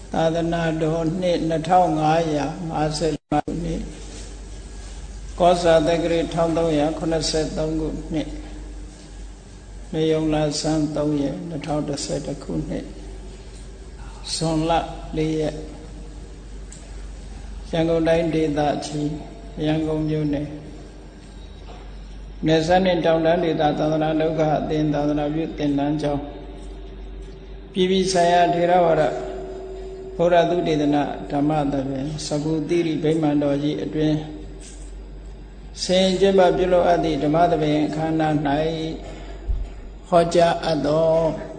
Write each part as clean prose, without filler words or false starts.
သာသနာတော်နှစ်2555ခုနှစ်ကောဇာတက္ကရာ1383ခုနှစ်နေုံလာဆန်း3ရက်2011ခုနှစ်ဇွန်လ4ရက်ရန်ကုန်တိုင်းဒေသကြီးရန်ကုန်မြို့နယ်နေဆက်နဲ့တောင်တန်းဒေသသာသနာ့ဒုက္ခအသင်းသာသနာပြုသင်တန်းကျောင်းပြည်ပဆိုင်ရာထေရဝါဒဘုရားသုတေသနဓမ္မသဘင်သကုတိရိဗိမာန်တော်ကြီးအတွင်ဆင်ကျင်းပပြုလုပ်အပ်သည့်ဓမ္မသဘင်အခမ်းအနား၌ဟောကြားအပ်သော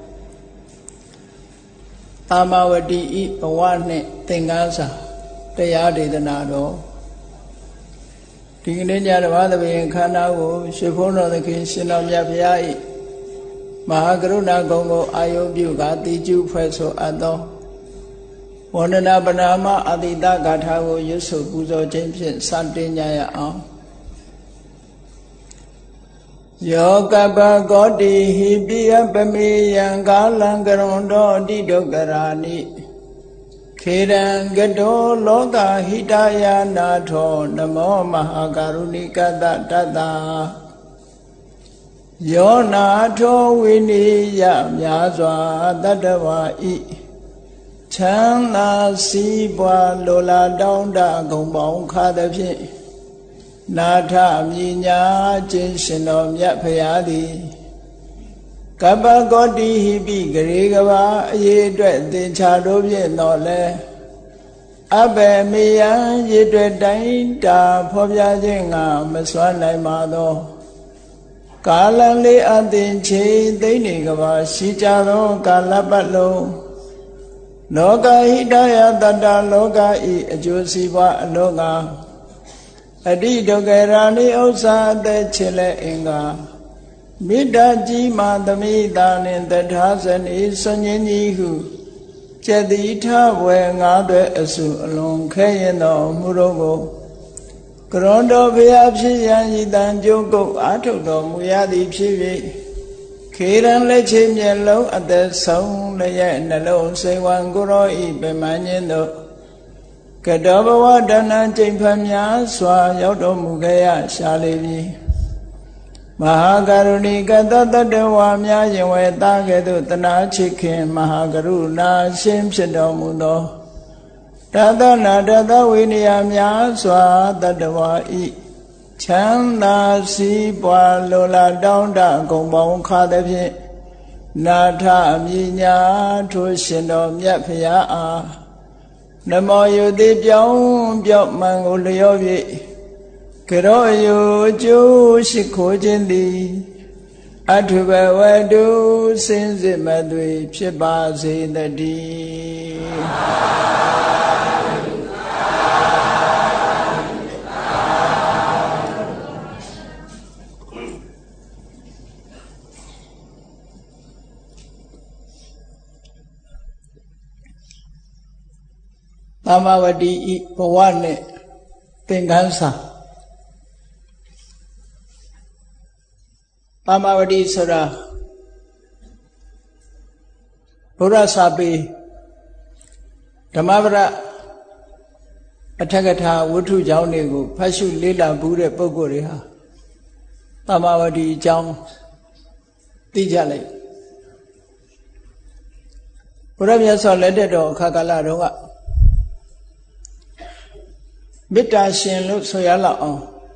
သာမဝတိဤဘဝနှင့်သင်္ကန်းစာတရားဒေသနာတော်ဒီကနေ့ညဓမ္မသဘင်အခမ်းအနားကိုရွှေဘုန်းတော်သခင်ရှင်တော်မြတ်ဘုရား၏မဟာကရုဏာဂုဏ်ကိုအာယုပြုကာတိကျုဖွဲ့ဆိုအပ်သောဝန္ဒနာပနာမအတိတဂါထာကိုရွတ်ဆိုပူဇော်ခြင်းဖြင့်စတင်ကြရအောင်ယောကပကောတိဟိပိယပမေယံကာလံကရွန်တော်တိဒုက္ခရာနိခေရံကတောလောကဟိတယာနာထောနမောမဟာကရုဏိကတတတ္တာယောနာထောဝိနိယမြာစွာတတ္တဝါဤချမ်းသာစီးပွားလိုလားတောင်းတဂုံပေါင်းခါသဖြင့်နာထမြညာခြင်းရှင်တော်မြတ်ဖရာသည်ကပ္ပကောတိဟိပိဂရေကဘာအရေးအတွက်သင်္ချာတို့ဖြင့်တော့လဲအဘယ်မေယံရည်တွေ့တိုင်းတာဖော်ပြခြင်းကမစွမ်းနိုင်ပါသောကာလလေးအသင်ချိန်သိနေကဘာရှိကြသောကာလပတ်လုံးလောကဟိတယတတ္တလောကဤအကျိုးစီးပွားအလောကအတိဒုက္ခရာနိဥစ္စာအသက်ချေလက်အင်္ဂါမေတ္တာကြီးမာသမိတာနှင့်တထာဇနိဆွညင်းကြီးဟုကျက်တိထဝယ်ငါးသွဲအစုအလွန်ခဲရင်တော်မူတော်ကိုကရွန်တော်ဘုရားဖြစ်ရန်ဤတန်ကြုတ်ကုတ်အာထုတ်တော်မူရသည်ဖြစ်၍ခေရန်လက်ချေမျက်လုံးအသက်ဆုံးလည်းရဲ့နှလုံးစိတ်ဝံကိုရောဤပင်မညင်းတို့ကတောဘဝဒဏကျိန်ဖတ်များစွာရောက်တော်မူခဲ့ရရှာလေပြီမဟာကရုဏိကတတ္တဝါများယင်ဝဲသားကဲ့သို့တနာချစ်ခင်မဟာကရုဏာရှင်ဖြစ်တော်မူသောတသနာတသဝိနည်းများစွာတတ္တဝါဤချမ်းသာစီးပွားလိုလားတောင်းတဂုံပေါင်းခါသဖြင့်နာထမြညာထိုရှင်တော်မြတ်ဖရာအားနမောယုတိပြောင်းပြော့မှန်ကိုလျော့၍ကရောယုကျိုးရှိခိုးခြင်းသည်အထုဘဝတုစင်စစ်မသွေဖြစ်ပါစေတည်းသမဝတိဤဘဝနှင့်သင်္ကန်းစာသမဝတိဆိုတာဘုရားစာပေဓမ္မပဒအထက်ကထာဝတ္ထုကြောင်းတွေကိုဖတ်ရှုလေ့လာဘူးတဲ့ပုဂ္ဂိုလ်တွေဟာသမဝတိအကြောင်းသိကြလိုက်ဘုရားမြတ်စွာလက်ထက်တော်အခါကာလတုန်းကမေတ္တာရှင်လို့ဆိုရလောက်အောင်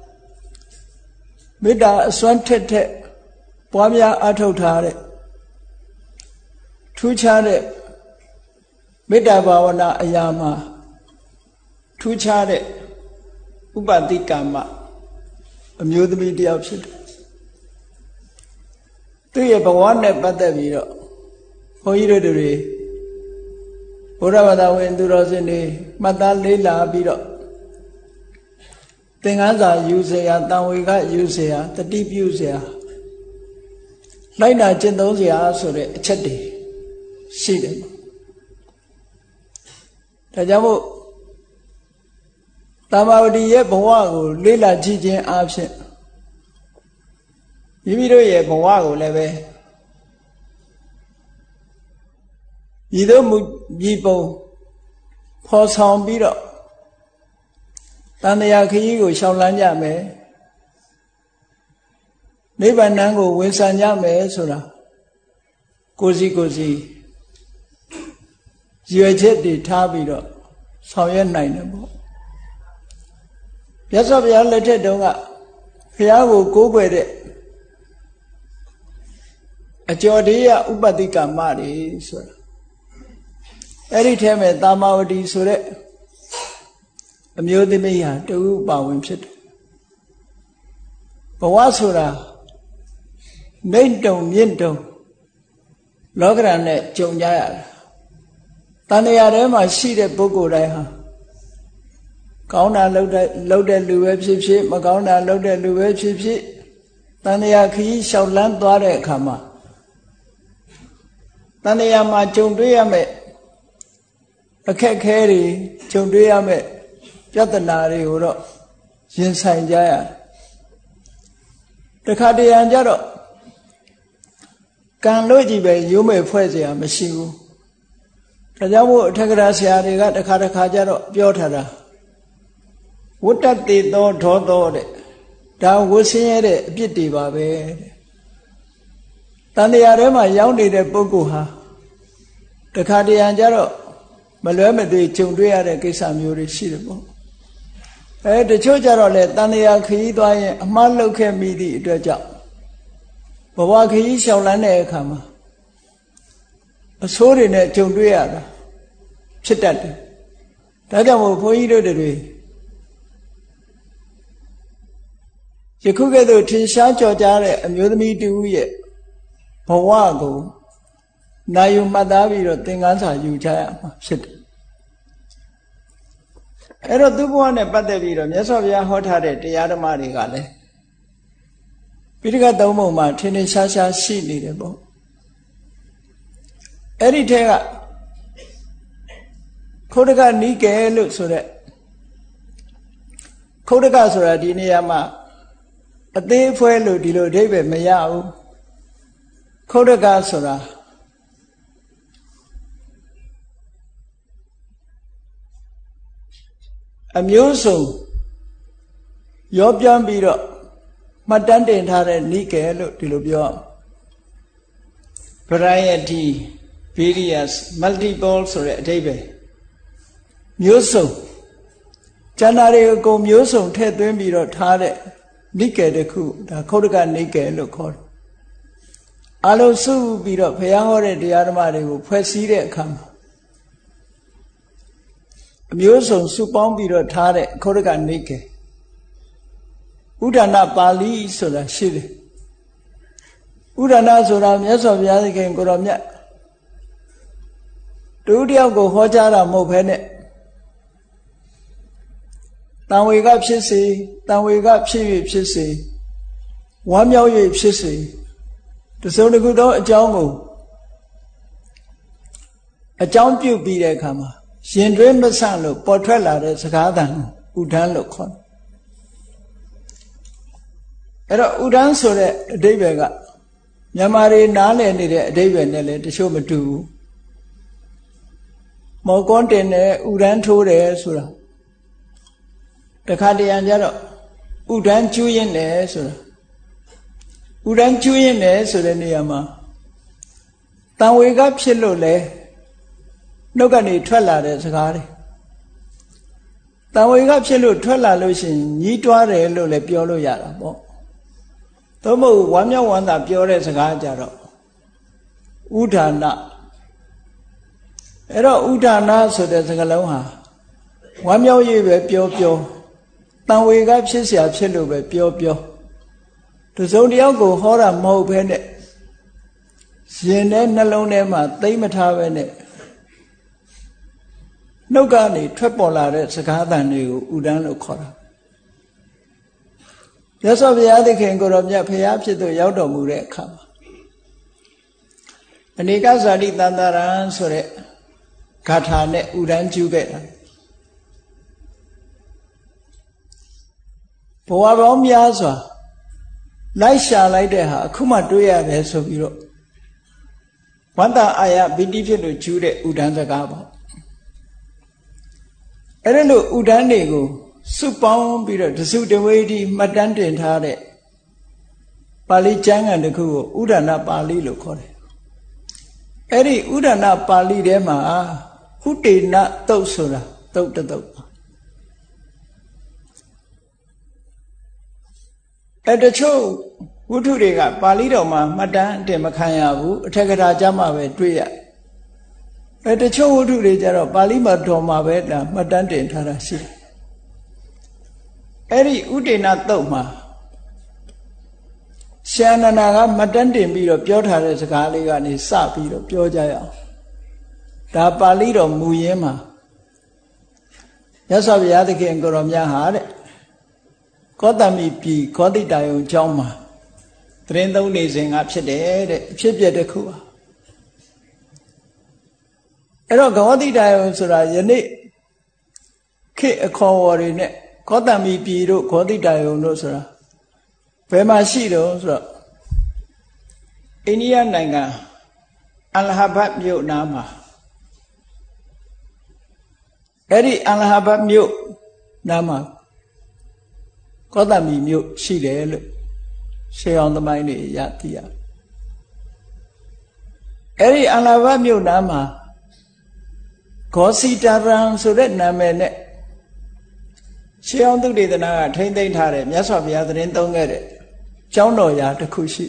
မေတ္တာအစွမ်းထက်ထက်ပွားများအထောက်ထားတဲ့ထူးခြားတဲ့မေတ္တာဘာဝနာအရာမှာထူးခြားတဲ့ဥပတိကမ္မအမျိုးသမီးတယောက်ဖြစ်တယ်သူရဲ့ဘဝနဲ့ပတ်သက်ပြီးတော့ဘုန်းကြီးတို့တွေဘုရားဘာသာဝင်သူတော်စင်တွေမှတ်သားလေးလာပြီးတော့သင်္ကန်းစာယူเสียတံဝေကယူเสียတတိပြုเสียလိုက်နာကျင့်သုံးเสียဆိုတဲ့အချက်တွေရှိတယ်ဒါကြောင့်မို့သမဝတိရဲ့ဘဝကိုလေ့လာကြည့်ခြင်းအပြင်မိမိတို့ရဲ့ဘဝကိုလည်းပဲဤသို့မူဤပုံဖော်ဆောင်ပြီးတော့တန်တရားခရီးကိုရှောင်လန်းကြမယ်နိဗ္ဗာန်ကိုဝင်ဆံကြမယ်ဆိုတာကိုယ်စီရွယ်ချက်တွေထားပြီးတော့ဆောင်ရွက်နိုင်တယ်ပေါ့မြတ်စွာဘုရားလက်ထက်တုန်းကဘုရားကိုကိုးကွယ်တဲ့အကျော်တေးရဥပတိကမ္မတွေဆိုတာအဲ့ဒီထဲမှာသာမဝတီဆိုတဲ့အမျိုးသမီးဟာတူပါဝင်ဖြစ်တယ်ဘဝဆိုတာနှိမ့်တုံမြင့်တုံလောကရန်နဲ့ကြုံကြရတယ်တဏှာထဲမှာရှိတဲ့ပုဂ္ဂိုလ်တိုင်းဟာကောင်းတာလုပ်တဲ့လူပဲဖြစ်ဖြစ်မကောင်းတာလုပ်တဲ့လူပဲဖြစ်ဖြစ်တဏှာခရီးလျှောက်လန်းသွားတဲ့အခါမှာတဏှာမှာကြုံတွေ့ရမယ့်အခက်ခဲတွေကြုံတွေ့ရမယ့်ပြဿနာတွေကိုတော့ရင်ဆိုင်ကြရတယ်တခါတရံကြတော့ကံလို့ကြည့်ပဲရုံးမဲ့ဖွဲ့เสียမရှိဘူးဒါကြောင့်မို့အထက်ကရာဆရာတွေကတခါကြတော့ပြောထားတာဝတ္တတေသောဒေါသောတဲ့ဒါဝဆင်းရဲတဲ့အပြစ်တွေပါပဲတဲ့တန်တရားထဲမှာရောက်နေတဲ့ပုဂ္ဂိုလ်ဟာတခါတရံကြတော့မလွဲမသွေကြုံတွေ့ရတဲ့ကိစ္စမျိုးတွေရှိတယ်ပေါ့တချို့ကြတော့လေတန်တရားခရီးသွားရင်အမှားလုပ်ခဲ့မိသည့်အတွက်ကြောင့်ဘဝခရီးလျှောက်လန်းတဲ့အခါမှာအဆိုးတွေနဲ့ကြုံတွေ့ရတာဖြစ်တတ်တယ်ဒါကြောင့်မို့ဘုန်းကြီးတို့တွေယခုကဲ့သို့ထင်ရှားကြော်ကြားတဲ့အမျိုးသမီးတူရဲ့ဘဝကိုနာယူမှတ်သားပြီးတော့သင်ခန်းစာယူကြရမှာဖြစ်တယ်အဲ့တော့သူ့ဘဝနဲ့ပတ်သက်ပြီးတော့မြတ်စွာဘုရားဟောထားတဲ့တရားဓမ္မတွေကလည်းပိဋကသုံးပုံမှာထင်ထင်ရှားရှားရှိနေတယ်ပေါ့အဲ့ဒီထဲကခုတ်တကနိကေလို့ဆိုတဲ့ခုတ်တကဆိုတာဒီနေရာမှာအသေးအဖွဲလို့ဒီလိုအဓိပ္ပာယ်မရဘူးခုတ်တကဆိုတာအမျိုးစုံရောပြန်းပြီးတော့မှတ်တမ်းတင်ထားတဲ့နိကေလို့ဒီလိုပြော variety various multiple ဆိုတဲ့အဓိပ္ပာယ်မျိုးစုံကျန်တာတွေကိုအကုန်မျိုးစုံထည့်သွင်းပြီးတော့ထားတဲ့နိကေတစ်ခုဒါခုတ်တကနိကေလို့ခေါ်တယ်အလုံးစုပြီးတော့ဘုရားဟောတဲ့တရားဓမ္မတွေကိုဖွဲ့စည်းတဲ့အခါမှာအမျိုးစုံစုပေါင်းပြီးတော့ထားတဲ့ခုတ်တကနိကေဥဒ္ဒနာပါဠိဆိုတာရှိတယ်ဥဒ္ဒနာဆိုတာမြတ်စွာဘုရားသခင်ကိုတော်မြတ်တူတယောက်ကိုဟောကြားတာမဟုတ်ဘဲနဲ့တန်ဝေကဖြစ်စေတန်ဝေကဖြစ်၍ဖြစ်စေဝမ်းမြောက်၍ဖြစ်စေတစုံတစ်ခုသောအကြောင်းကိုအကြောင်းပြုပြီးတဲ့အခါမှာရင်တွင်းမဆန့်လို့ပေါ်ထွက်လာတဲ့စကားသံကိုဥဒ္ဒန်းလို့ခေါ်တယ်အဲ့တော့ဥဒ္ဒန်းဆိုတဲ့အဓိပ္ပာယ်ကမြန်မာတွေနားလည်နေတဲ့အဓိပ္ပာယ်နဲ့လည်းတချို့မတူဘူးမော်ကွန်းတင်တယ်ဥဒ္ဒန်းထိုးတယ်ဆိုတာတခါတရံကြတော့ဥဒ္ဒန်းကျူးရင်တယ်ဆိုတာဥဒ္ဒန်းကျူးရင်တယ်ဆိုတဲ့နေရာမှာတန်ဝေကဖြစ်လို့လေနှုတ်ကနေထွက်လာတဲ့စကားတွေတန်ဝေကဖြစ်လို့ထွက်လာလို့ရှိရင်ညီးတွားတယ်လို့လည်းပြောလို့ရတာပေါ့သို့မဟုတ်ဝမ်းမြောက်ဝမ်းသာပြောတဲ့စကားကြတော့ဥဒါနအဲ့တော့ဥဒါနဆိုတဲ့စကားလုံးဟာဝမ်းမြောက်ရေးပဲပြောတန်ဝေကဖြစ်เสียဖြစ်လို့ပဲပြောတစုံတယောက်ကိုဟောတာမဟုတ်ဘဲနဲ့ရင်ထဲနှလုံးထဲမှာသိမ့်မထားပဲနဲ့နှုတ်ကနေထွက်ပေါ်လာတဲ့စကားသံတွေကိုဥဒန်းလို့ခေါ်တာမြတ်စွာဘုရားသခင်ကိုတော်မြတ်ဘုရားဖြစ်သူရောက်တော်မူတဲ့အခါမှာအနေကဇာတိတန်တရံဆိုတဲ့ဂါထာနဲ့ဥဒန်းကျူးခဲ့တာဘဝပေါင်းများစွာလိုက်ရှာလိုက်တဲ့ဟာအခုမှတွေ့ရတယ်ဆိုပြီးတော့ဝန္တာအာယပီတိဖြစ်လို့ကျူးတဲ့ဥဒန်းစကားပေါ့အဲ့ဒါလို့ဥဒန်းတွေကိုစုပေါင်းပြီးတော့တစုတဝေးဒီမှတ်တမ်းတင်ထားတဲ့ပါဠိကျမ်းဂန်တစ်ခုကိုဥဒဏပါဠိလို့ခေါ်တယ်အဲ့ဒီဥဒဏပါဠိထဲမှာဥတေနတုတ်ဆိုတာတုတ်တုတ်အဲ့တချို့ဝတ္ထုတွေကပါဠိတော်မှာမှတ်တမ်းတင်မခံရဘူးအထက်ကထာကျမ်းမှာပဲတွေ့ရအဲ့တချို့ဝတ္ထုတွေကျတော့ပါဠိမှာတော်မှာပဲဒါမှတ်တမ်းတင်ထားတာရှိတယ်အဲ့ဒီဥတေနတုတ်မှာရှင်အနန္ဒာကမှတ်တမ်းတင်ပြီးတော့ပြောထားတဲ့စကားလေးကနေစပြီးတော့ပြောကြရအောင်ဒါပါဠိတော်မူရင်းမှာမြတ်စွာဘုရားသခင်ကိုရောမြတ်ဟာတဲ့ကောသမိပြည်ခောတိတာယုံကျောင်းမှာသတင်းသုံးနေစဉ်ကဖြစ်တယ်တဲ့အဖြစ်ပြတစ်ခုပါအဲ့တော့ခောတိတာယုံဆိုတာယနေ့ခေတ်အခေါ်အဝေါ်တွေနဲ့ကောသမိပြည်တို့ခောတိတာယုံတို့ဆိုတာဘယ်မှာရှိတော့ဆိုတော့အိန္ဒိယနိုင်ငံအလဟာဘတ်မြို့နားမှာအဲ့ဒီအလဟာဘတ်မြို့နားမှာကောသမိမြို့ရှိတယ်လို့ရှေးအောင်သမိုင်းတွေရသိရအဲ့ဒီအလဟာဘတ်မြို့နားမှာဂောစီတာရံဆိုတဲ့နာမည်နဲ့ရှေးအောင်သုတေသနကထိမ့်သိမ်းထားတဲ့မြတ်စွာဘုရားသတင်းသုံးခဲ့တဲ့ကျောင်းတော်ရာတစ်ခုရှိ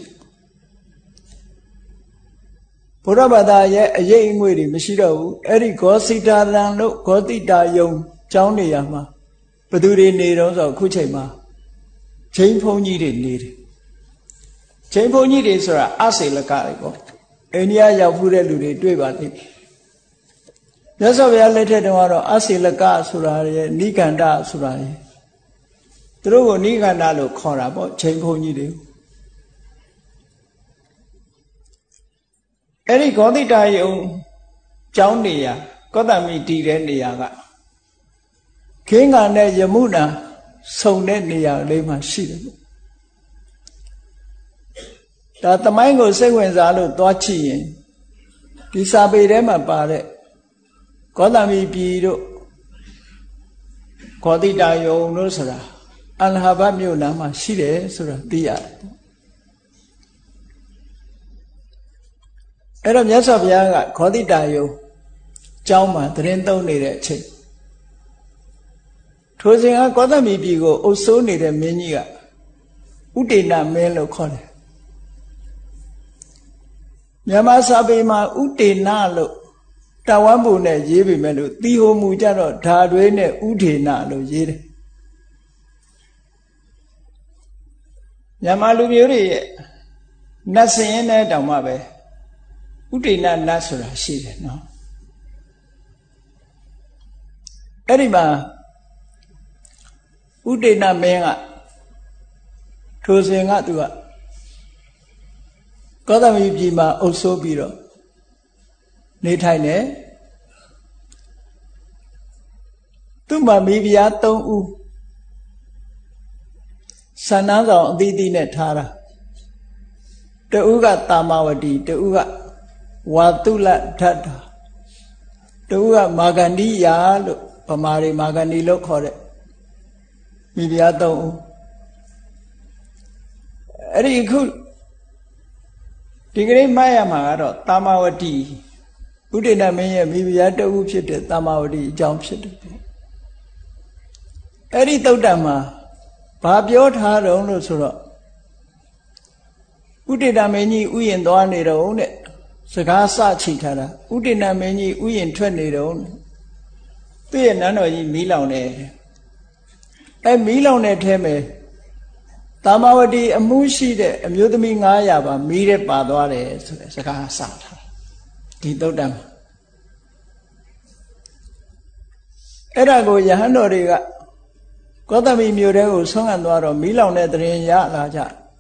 ဘုရားဘာသာရဲ့အရေးအငွေ့တွေမရှိတော့ဘူးအဲ့ဒီဂောစီတာရံလို့ဂောတိတာယုံကျောင်းနေရာမှာဘယ်သူတွေနေတော့ဆိုအခုချိန်မှာချိန်ဖုံကြီးတွေနေတယ်ချိန်ဖုံကြီးတွေဆိုတာအစေလကတွေပေါ့အိန္ဒိယရောက်ဖူးတဲ့လူတွေတွေ့ပါလိမ့်မြတ်စွာဘုရားလက်ထက်တုန်းကတော့အစေလကဆိုတာရဲ့နိဂန္ဓဆိုတာရဲ့သူတို့ကိုနိဂန္ဓလို့ခေါ်တာပေါ့ချိန်ဖုံကြီးတွေအဲ့ဒီဂောတိတာယုံကျောင်းနေရာကောသမိတည်တဲ့နေရာကခင်းကံနဲ့ယမုနာဆုံတဲ့နေရာလေးမှာရှိတယ်ဒါသမိုင်းကိုစိတ်ဝင်စားလို့သွားကြည့်ရင်ဒီစာပေထဲမှာပါတဲ့ကောသမိပြည်တို့ဂောတိတာယုံတို့ဆိုတာအလဟာဘတ်မြို့နားမှာရှိတယ်ဆိုတာသိရတယ်အဲ့တော့မြတ်စွာဘုရားကဂောတိတာယုံကျောင်းမှာသတင်းသုံးနေတဲ့အချိန်ထိုစဉ်ကကောသမိပြည်ကိုအုပ်စိုးနေတဲ့မင်းကြီးကဥတေနမင်းလို့ခေါ်တယ်မြန်မာစာပေမှာဥတေနလို့တဝမ်းပုံနဲ့ရေးပေမဲ့လို့တီဟိုမူကြတော့ဓာတွဲနဲ့ဥဒေနလို့ရေးတယ်မြန်မာလူမျိုးတွေရဲ့နတ်စင်ရင်နဲ့တောင်မှပဲဥဒေနနတ်ဆိုတာရှိတယ်နော်အဲ့ဒီမှာဥဒေနမင်းကထိုစဉ်ကသူကကောသမိပြည်မှာအုပ်စိုးပြီးတော့နေထိုင်တယ်သူ့မှာမိဖုရား3ဦးဆန္ဒဆောင်အသီးသီးနဲ့ထားတာတဦးကတာမဝတီတဦးကဝါတုလဓာတာတဦးကမာဂန္ဒီယာလို့ဗမာတွေမာဂန္ဒီလို့ခေါ်တဲ့မိဖုရား3ဦးအဲ့ဒီအခုဒီကနေ့မှတ်ရမှာကတော့တာမဝတီဥဒေနမင်းရဲ့မိဖုရားတဦးဖြစ်တဲ့တာမဝတီအကြောင်းဖြစ်တယ်အဲ့ဒီသုတ္တံမှာဘာပြောထားတော့လို့ဆိုတော့ဥဒေနမင်းကြီးဥယျာဉ်သွားနေတော့တဲ့စကားစချိထားတာဥဒေနမင်းကြီးဥယျာဉ်ထွက်နေတော့သူ့ရဲ့နန်းတော်ကြီးမီးလောင်နေအဲ့မီးလောင်တဲ့ထဲမှာတာမဝတီအမှုရှိတဲ့အမျိုးသမီး900ပါမီးတဲ့ပါသွားတယ်ဆိုတဲ့စကားစထားဒီသုတ္တံအဲ့ဒါကိုယဟန်တော်တွေကကောသမိမြို့ထဲကိုဆုံးခံသွားတော့မီးလောင်တဲ့တရင်ရလာကြ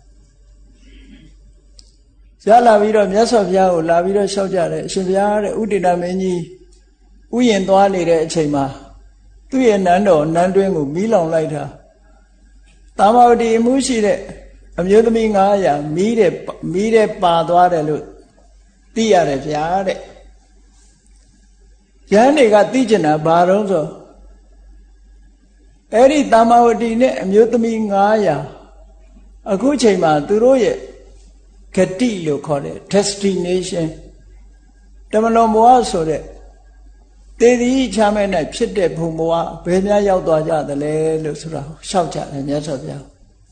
ရလာပြီးတော့မြတ်စွာဘုရားကိုလာပြီးတော့လျှောက်ကြတယ်အရှင်ဘုရားတဲ့ဥဒေနမင်းကြီးဥယျာဉ်သွားနေတဲ့အချိန်မှာသူ့ရဲ့နန်းတော်နန်းတွင်းကိုမီးလောင်လိုက်တာတာမဝတီအမှုရှိတဲ့အမျိုးသမီး900မီးတဲ့ပါသွားတယ်လို့သိရတယ်ဗျာတဲ့ယဟန်တွေကသိကျင်တာဘာတော့ဆိုအဲ့ဒီတာမဝတီနဲ့အမျိုးသမီး900အခုချိန်မှာသူတို့ရဲ့ဂတိလို့ခေါ်တဲ့ destination တမလွန်ဘဝဆိုတဲ့တေဒီချမ်းမဲ့၌ဖြစ်တဲ့ဘုံဘဝဘယ်များရောက်သွားကြသလဲလို့ဆိုတာရှောက်ကြတယ်မြတ်စွာဘုရား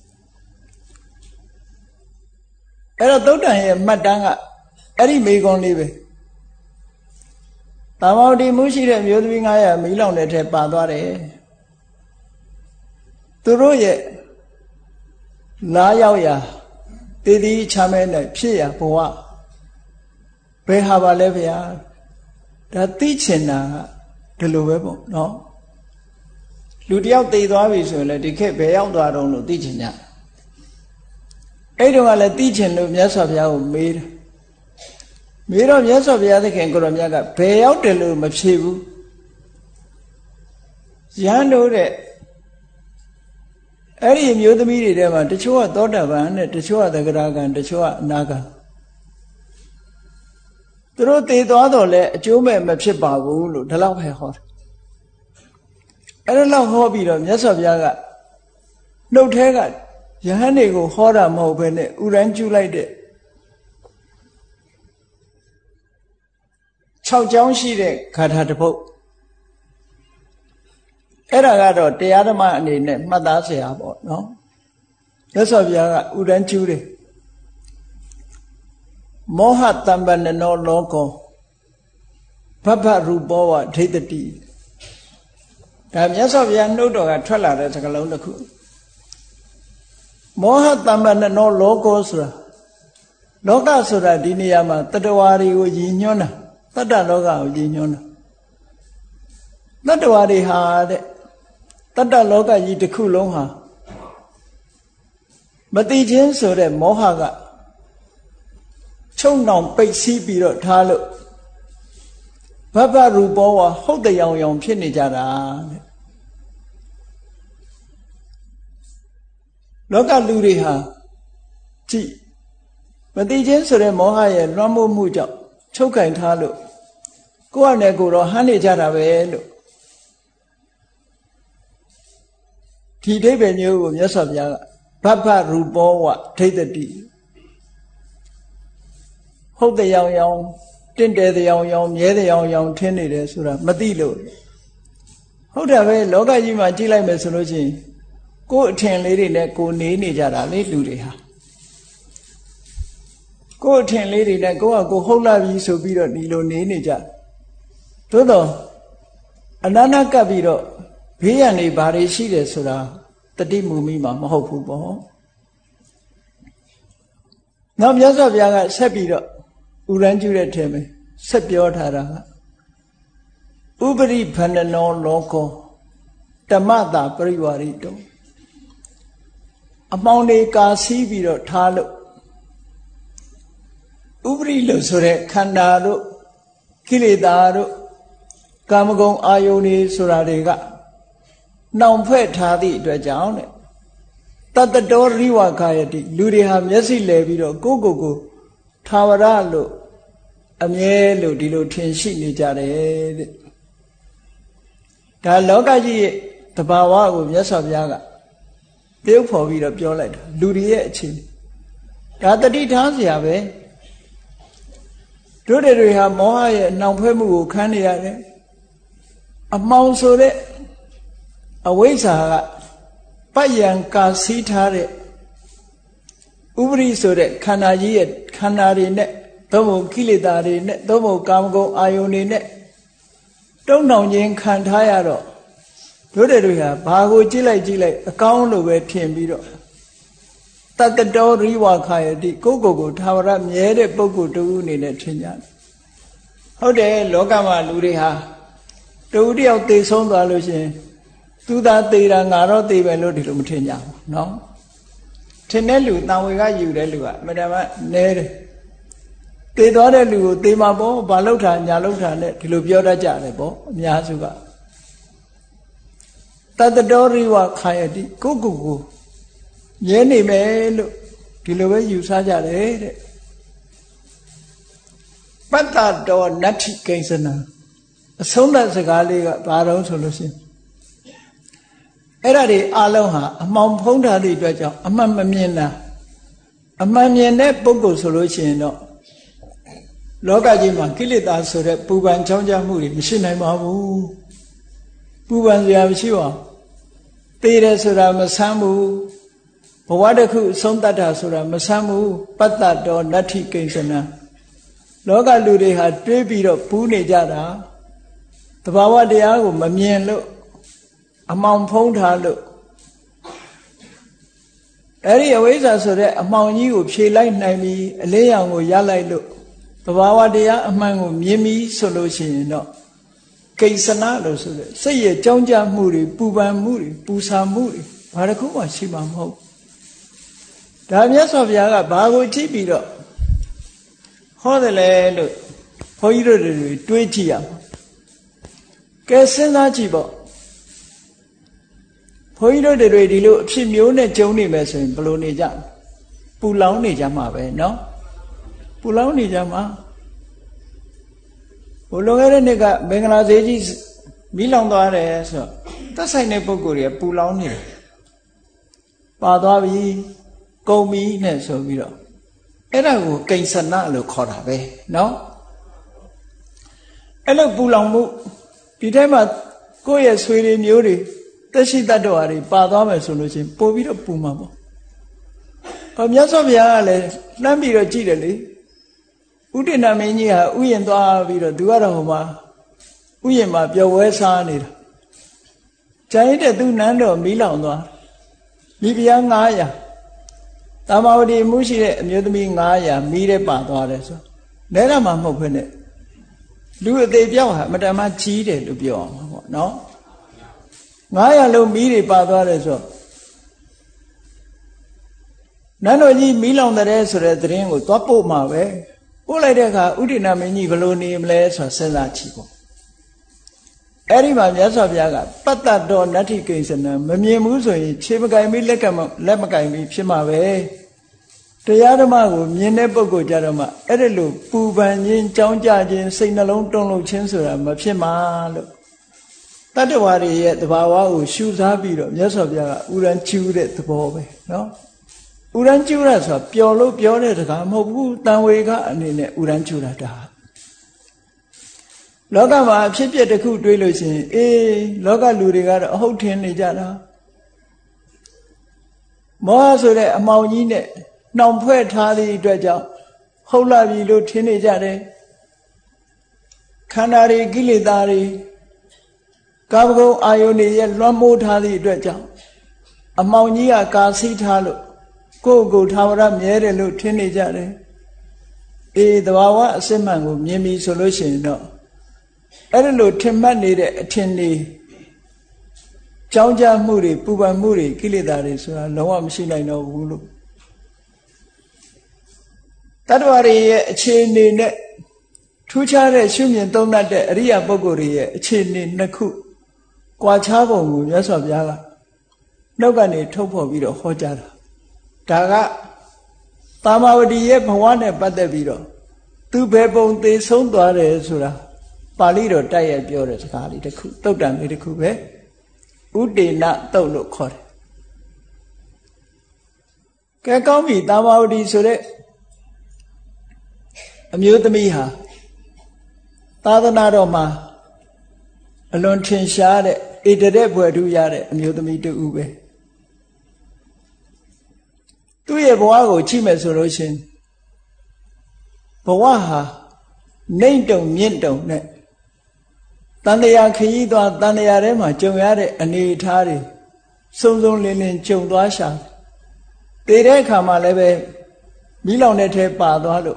အဲ့တော့သုတ္တန်ရဲ့မှတ်တမ်းကအဲ့ဒီမိဂွန်းလေးပဲတာမဝတီမှုရှိတဲ့မျိုးသမီး900မီးလောင်တဲ့ထဲပါသွားတယ်သူတို့ရဲ့လာရောက်ရာတေဒီချမ်းမဲ့၌ဖြစ်ရာဘဝဘယ်ဟာပါလဲဗျာဒါသိချင်တာကဒီလိုပဲပေါ့နော်လူတယောက်တည်သွားပြီဆိုရင်လည်းဒီခေတ်ဘယ်ရောက်သွားတော့လို့သိချင်ကြအဲ့တော့ကလည်းသိချင်လို့မြတ်စွာဘုရားကိုမေးတယ်မေးတော့မြတ်စွာဘုရားသခင်ကိုရောမြတ်ကဘယ်ရောက်တယ်လို့မဖြေဘူးရဟန်းတို့တဲ့အဲ့ဒီမျိုးသမီးတွေထဲမှာတချို့ကသောတာပန်နဲ့တချို့ကသဂရဂံတချို့ကအနာဂံသူတို့တည်သွားတော့လဲအကျိုးမဲ့မဖြစ်ပါဘူးလို့ဒီလောက်ပဲဟောတယ်အဲ့ဒါလောက်ဟောပြီးတော့မြတ်စွာဘုရားကနှုတ်ထဲကယဟန်တွေကိုဟောတာမဟုတ်ဘဲနဲ့ဥရန်ကျူလိုက်တဲ့6ကြောင်းရှိတဲ့ဂါထာတစ်ပုဒ်အဲ့ဒါကတော့တရားဓမ္မအနေနဲ့မှတ်သားစရာပေါ့နော်မြတ်စွာဘုရားကဥရန်ကျူတယ်မောဟတံပနနောလောကောဘဗ္ဗရူပောဝဒိဋ္ဌတိဒါမြတ်စွာဘုရားနှုတ်တော်ကထွက်လာတဲ့စကားလုံးတစ်ခုမောဟတံပနနောလောကောဆိုတာလောကဆိုတာဒီနေရာမှာတတ္တဝါတွေကိုရည်ညွှန်းတာတတ္တလောကကိုရည်ညွှန်းတာတတ္တဝါတွေဟာတဲ့တတ္တလောကကြီးတစ်ခုလုံးဟာမသိခြင်းဆိုတဲ့မောဟကချုံနှောင်ပိတ်စည်းပြီးတော့ထားလို့ဘဗ္ဗရူပောဝဟုတ်တဲ့ရောင်ရောင်ဖြစ်နေကြတာတဲ့လောကလူတွေဟာကြည့်မသိခြင်းဆိုတဲ့မောဟရဲ့လွှမ်းမိုးမှုကြောင့်ချုပ်ကင်ထားလို့ကိုယ့်အနေကိုယ်တော့ဟန်းနေကြတာပဲလို့ဒီအဓိပ္ပာယ်မျိုးကိုမြတ်စွာဘုရားကဘဗ္ဗရူပောဝဒိဋ္ဌတိဟုတ်တဲ့ရောင်ရောင်တင့်တယ်တဲ့ရောင်ရောင်မြဲတဲ့ရောင်ရောင်ထင်းနေတယ်ဆိုတာမသိလို့ဟုတ်တယ်ပဲလောကကြီးမှာကြည့်လိုက်မယ်ဆိုလို့ရှိရင်ကိုယ်အထင်လေးတွေနဲ့ကိုယ်နေကြတာလေလူတွေဟာကိုယ်အထင်လေးတွေနဲ့ကိုယ်ကကိုယ်ဟုတ်လာပြီဆိုပြီးတော့ဒီလိုနေကြသို့တော့အနန္တကပ်ပြီးတော့ဘေးရန်နေဘာတွေရှိတယ်ဆိုတာတတိမူမိမှာမဟုတ်ဘူးပေါ့နောက်မြတ်စွာဘုရားကဆက်ပြီးတော့ဥရန်ကျူတဲ့ထဲမှာဆက်ပြောထားတာကဥပရိဗန္ဒနောလောကောဓမ္မတာပရိဝါရိတောအမောင်တွေကာစီးပြီးတော့ထားလို့ဥပရိလို့ဆိုတဲ့ခန္ဓာတို့ကိလေသာတို့ကာမဂုဏ်အာယုန်တွေဆိုတာတွေကနှောင်ဖွဲ့ထားသည့်အတွက်ကြောင့်တဲ့တတ္တတောရိဝကာယတိလူတွေဟာမျက်စိလဲပြီးတော့ကိုယ်ထာဝရလို့အမြဲလို့ဒီလိုထင်ရှိနေကြတယ်တဲ့ဒါလောကကြီးရဲ့တဘာဝကိုမြတ်စွာဘုရားကပြုတ်ဖော်ပြီးတော့ပြောလိုက်တာလူတွေရဲ့အခြေအနေဒါတတိထားเสียပဲတို့တွေဟာမောဟရဲ့နှောင်ဖွဲ့မှုကိုခံနေရတယ်အမှောင်ဆိုတဲ့အဝိဇ္ဇာကပတ်ယံကာစီးထားတဲ့ဥပရိဆိုတဲ့ခန္ဓာကြီးရဲ့ခန္ဓာတွေနဲ့သို့မဟုတ်ကိလေသာတွေနဲ့သို့မဟုတ်ကာမဂုဏ်အာယုန်တွေနဲ့တုံ့နှောင်ခြင်းခံထားရတော့တို့တွေဟာဘာကိုကြည့်လိုက်အကောင်းလို့ပဲထင်ပြီးတော့တတ္တတောရိဝခာယတိကိုယ်ထာဝရမြဲတဲ့ပုဂ္ဂိုလ်တူအနေနဲ့ထင်ကြတယ်ဟုတ်တယ်လောကမှာလူတွေဟာတူတယောက်သေဆုံးသွားလို့ရှိရင်သူသာသေတာငါတော့သေပဲလို့ဒီလိုမထင်ကြဘူးနော်ထင်တဲ့လူတန်ဝေကယူတဲ့လူကအမှန်တမ်းနဲတယ်သေသွားတဲ့လူကိုသေမှာပေါ့ဘာလောက်တာညာလောက်တာနဲ့ဒီလိုပြောတတ်ကြတယ်ပေါ့အများစုကတတ္တတောရိဝခာယတိကိုမြဲနေမယ်လို့ဒီလိုပဲယူဆကြတယ်တဲ့ပတ္တတောနတ္ထိကိဉ္စနံအဆုံးသတ်စကားလေးကဘာတော့ဆိုလို့ရှိရင်အဲ့ဒါတွေအလုံးဟာအမှောင်ဖုံးထားတဲ့အတွက်ကြောင့်အမှန်မမြင်တာအမှန်မြင်တဲ့ပုဂ္ဂိုလ်ဆိုလို့ရှိရင်တော့လောကကြီးမှာကိလေသာဆိုတဲ့ပူပန်ချောင်းကြမှုတွေမရှိနိုင်ပါဘူးပူပန်စရာမရှိပါဘူးသေတယ်ဆိုတာမဆမ်းဘူးဘဝတစ်ခုအဆုံးတတ်တာဆိုတာမဆမ်းဘူးပတ္တတော်နတ္ထိကိဉ္စနံလောကလူတွေဟာတွေးပြီးတော့ပူးနေကြတာသဘာဝတရားကိုမမြင်လို့အမှောင်ဖုံးထားလို့အဲ့ဒီအဝိဇ္ဇာဆိုတဲ့အမှောင်ကြီးကိုဖြေလိုက်နိုင်ပြီးအလင်းရောင်ကိုရလိုက်လို့သဘာဝတရားအမှန်ကိုမြင်ပြီးဆိုလို့ရှိရင်တော့ကိစ္စနာလို့ဆိုတဲ့စိတ်ရဲ့ကြောင်းကြမှုတွေပူပန်မှုတွေပူဆာမှုတွေဘာတစ်ခုမှရှိမှာမဟုတ်ဒါမြတ်စွာဘုရားကဘာကိုကြည့်ပြီးတော့ဟောတယ်လဲလို့ဘုန်းကြီးတို့တွေတွေးကြည့်ရမှာကဲစဉ်းစားကြည့်ပေါ့ဘုန်းကြီးတို့တွေဒီလိုအဖြစ်မျိုးနဲ့ကြုံနေမယ်ဆိုရင်ဘယ်လိုနေကြပူလောင်နေကြမှာပဲเนาะပူလောင်နေကြမှာဘုလွန်ခဲ့တဲ့နှစ်ကမင်္ဂလာဈေးကြီးမီးလောင်သွားတယ်ဆိုတော့သက်ဆိုင်တဲ့ပုဂ္ဂိုလ်တွေကပူလောင်နေတယ်ပါသွားပြီကုန်ပြီနဲ့ဆိုပြီးတော့အဲ့ဒါကိုကိဉ္စနလို့ခေါ်တာပဲเนาะအဲ့လိုပူလောင်မှုဒီထဲမှာကိုယ့်ရဲ့ဆွေတွေမျိုးတွေတက်ရှိတတ်တော်ဟာတွေပါသွားမယ်ဆိုလို့ချင်းပို့ပြီးတော့ပူမှာပေါ့မြတ်စွာဘုရားကလည်းလှမ်းပြီးတော့ကြည့်တယ်လေဥဒိဏမင်းကြီးဟာဥယျာဉ်သွားပြီးတော့သူကတော့ဟိုမှာဥယျာဉ်မှာပျော်ဝဲစားနေတာဂျိုင်းတဲ့သူနန်းတော်မီးလောင်သွားမိဖုရား900တာမဝတီမှုရှိတဲ့အမျိုးသမီး900မီးတဲ့ပါသွားတယ်ဆိုလဲရမှာမဟုတ်ဘဲနဲ့လူအသေးပြောက်ဟာမတမကြီးတယ်လို့ပြောအောင်ပေါ့နော်900လုံးမီးတွေပါသွားတယ်ဆိုနန်းတော်ကြီးမီးလောင်တဲ့ဆိုတဲ့သတင်းကိုသွားပို့မှာပဲပို့လိုက်တဲ့အခါဥဒိဏမင်းကြီးဘယ်လိုနေမလဲဆိုစဉ်းစားကြည့်ပေါ့အဲ့ဒီမှာမြတ်စွာဘုရားကပတ္တတော်နတ္ထိကိဉ္စနံမမြင်ဘူးဆိုရင်ခြေမကင်ပြီးလက်မကင်ပြီးဖြစ်မှာပဲတရားဓမ္မကိုမြင်တဲ့ပုဂ္ဂိုလ်ကြတော့မှအဲ့ဒီလိုပူပန်ခြင်းကြောင်းကြခြင်းစိတ်နှလုံးတုန်လှုပ်ခြင်းဆိုတာမဖြစ်မှာလို့တတ္တဝါတွေရဲ့သဘာဝကိုရှုစားပြီးတော့မြတ်စွာဘုရားကဥရန်ကျူးတဲ့သဘောပဲနော်ဥရန်ကျူးရဆိုတာပျော်လို့ပြောတဲ့တကားမဟုတ်ဘူးတန်ဝေကအနေနဲ့ဥရန်ကျူးတာဒါလောကမှာအဖြစ်ပြက်တစ်ခုတွေးလို့ရှိရင်လောကလူတွေကတော့အဟုတ်ထင်နေကြတာမောဟဆိုတဲ့အမှောင်ကြီးနဲ့နှောင်ဖွဲ့ထားသည့်အတွက်ကြောင့်ဟုတ်လာပြီလို့ထင်နေကြတယ်ခန္ဓာတွေကိလေသာတွေကာမဂုဏ်အာယုန်တွေရဲ့လွှမ်းမိုးထားသည့်အတွက်ကြောင့်အမှောင်ကြီးကကာစီးထားလို့ကိုယ့်ကိုယ်ထာဝရမြဲတယ်လို့ထင်နေကြတယ်သဘာဝအစစ်မှန်ကိုမြင်ပြီဆိုလို့ရှိရင်တော့အဲ့ဒါလို့ထင်မှတ်နေတဲ့အထင်တွေကြောင်းကြမှုတွေပူပန်မှုတွေကိလေသာတွေဆိုတာလုံးဝမရှိနိုင်တော့ဘူးလို့တတ္တဝါတွေရဲ့အခြေအနေနဲ့ထူးခြားတဲ့ရှုမြင်သုံးတတ်တဲ့အရိယာပုဂ္ဂိုလ်တွေရဲ့အခြေအနေနှစ်ခုကွာခြားပုံကိုမြတ်စွာဘုရားကနှုတ်ကနေထုတ်ဖော်ပြီးတော့ဟောကြားတာဒါကတာမဝတီရဲ့ဘဝနဲ့ပတ်သက်ပြီးတော့သူဘယ်ပုံသေဆုံးသွားတယ်ဆိုတာပါဠိတော်တိုက်ရိုက်ပြောတဲ့စကားလေးတစ်ခုတုတ်တန်လေးတစ်ခုပဲဥတေနတုတ်လို့ခေါ်တယ်ကဲကောင်းပြီတာမဝတီဆိုတဲ့အမျိုးသမီးဟာသာသနာတော်မှာအလွန်ထင်ရှားတဲ့ဣတရက်ဘွယ်ထူးရတဲ့အမျိုးသမီးတူပဲသူ့ရဲ့ဘဝကိုကြည့်မယ်ဆိုလို့ရှင်ဘဝဟာနှိမ့်တုံမြင့်တုံနဲ့တန်တရားခရီးသွားတန်တရားထဲမှာကြုံရတဲ့အနေအထားတွေစုံစုံလင်လင်ကြုံသွားရှာတည်တဲ့အခါမှာလည်းပဲမိလောင်တဲ့ထဲပါသွားလို့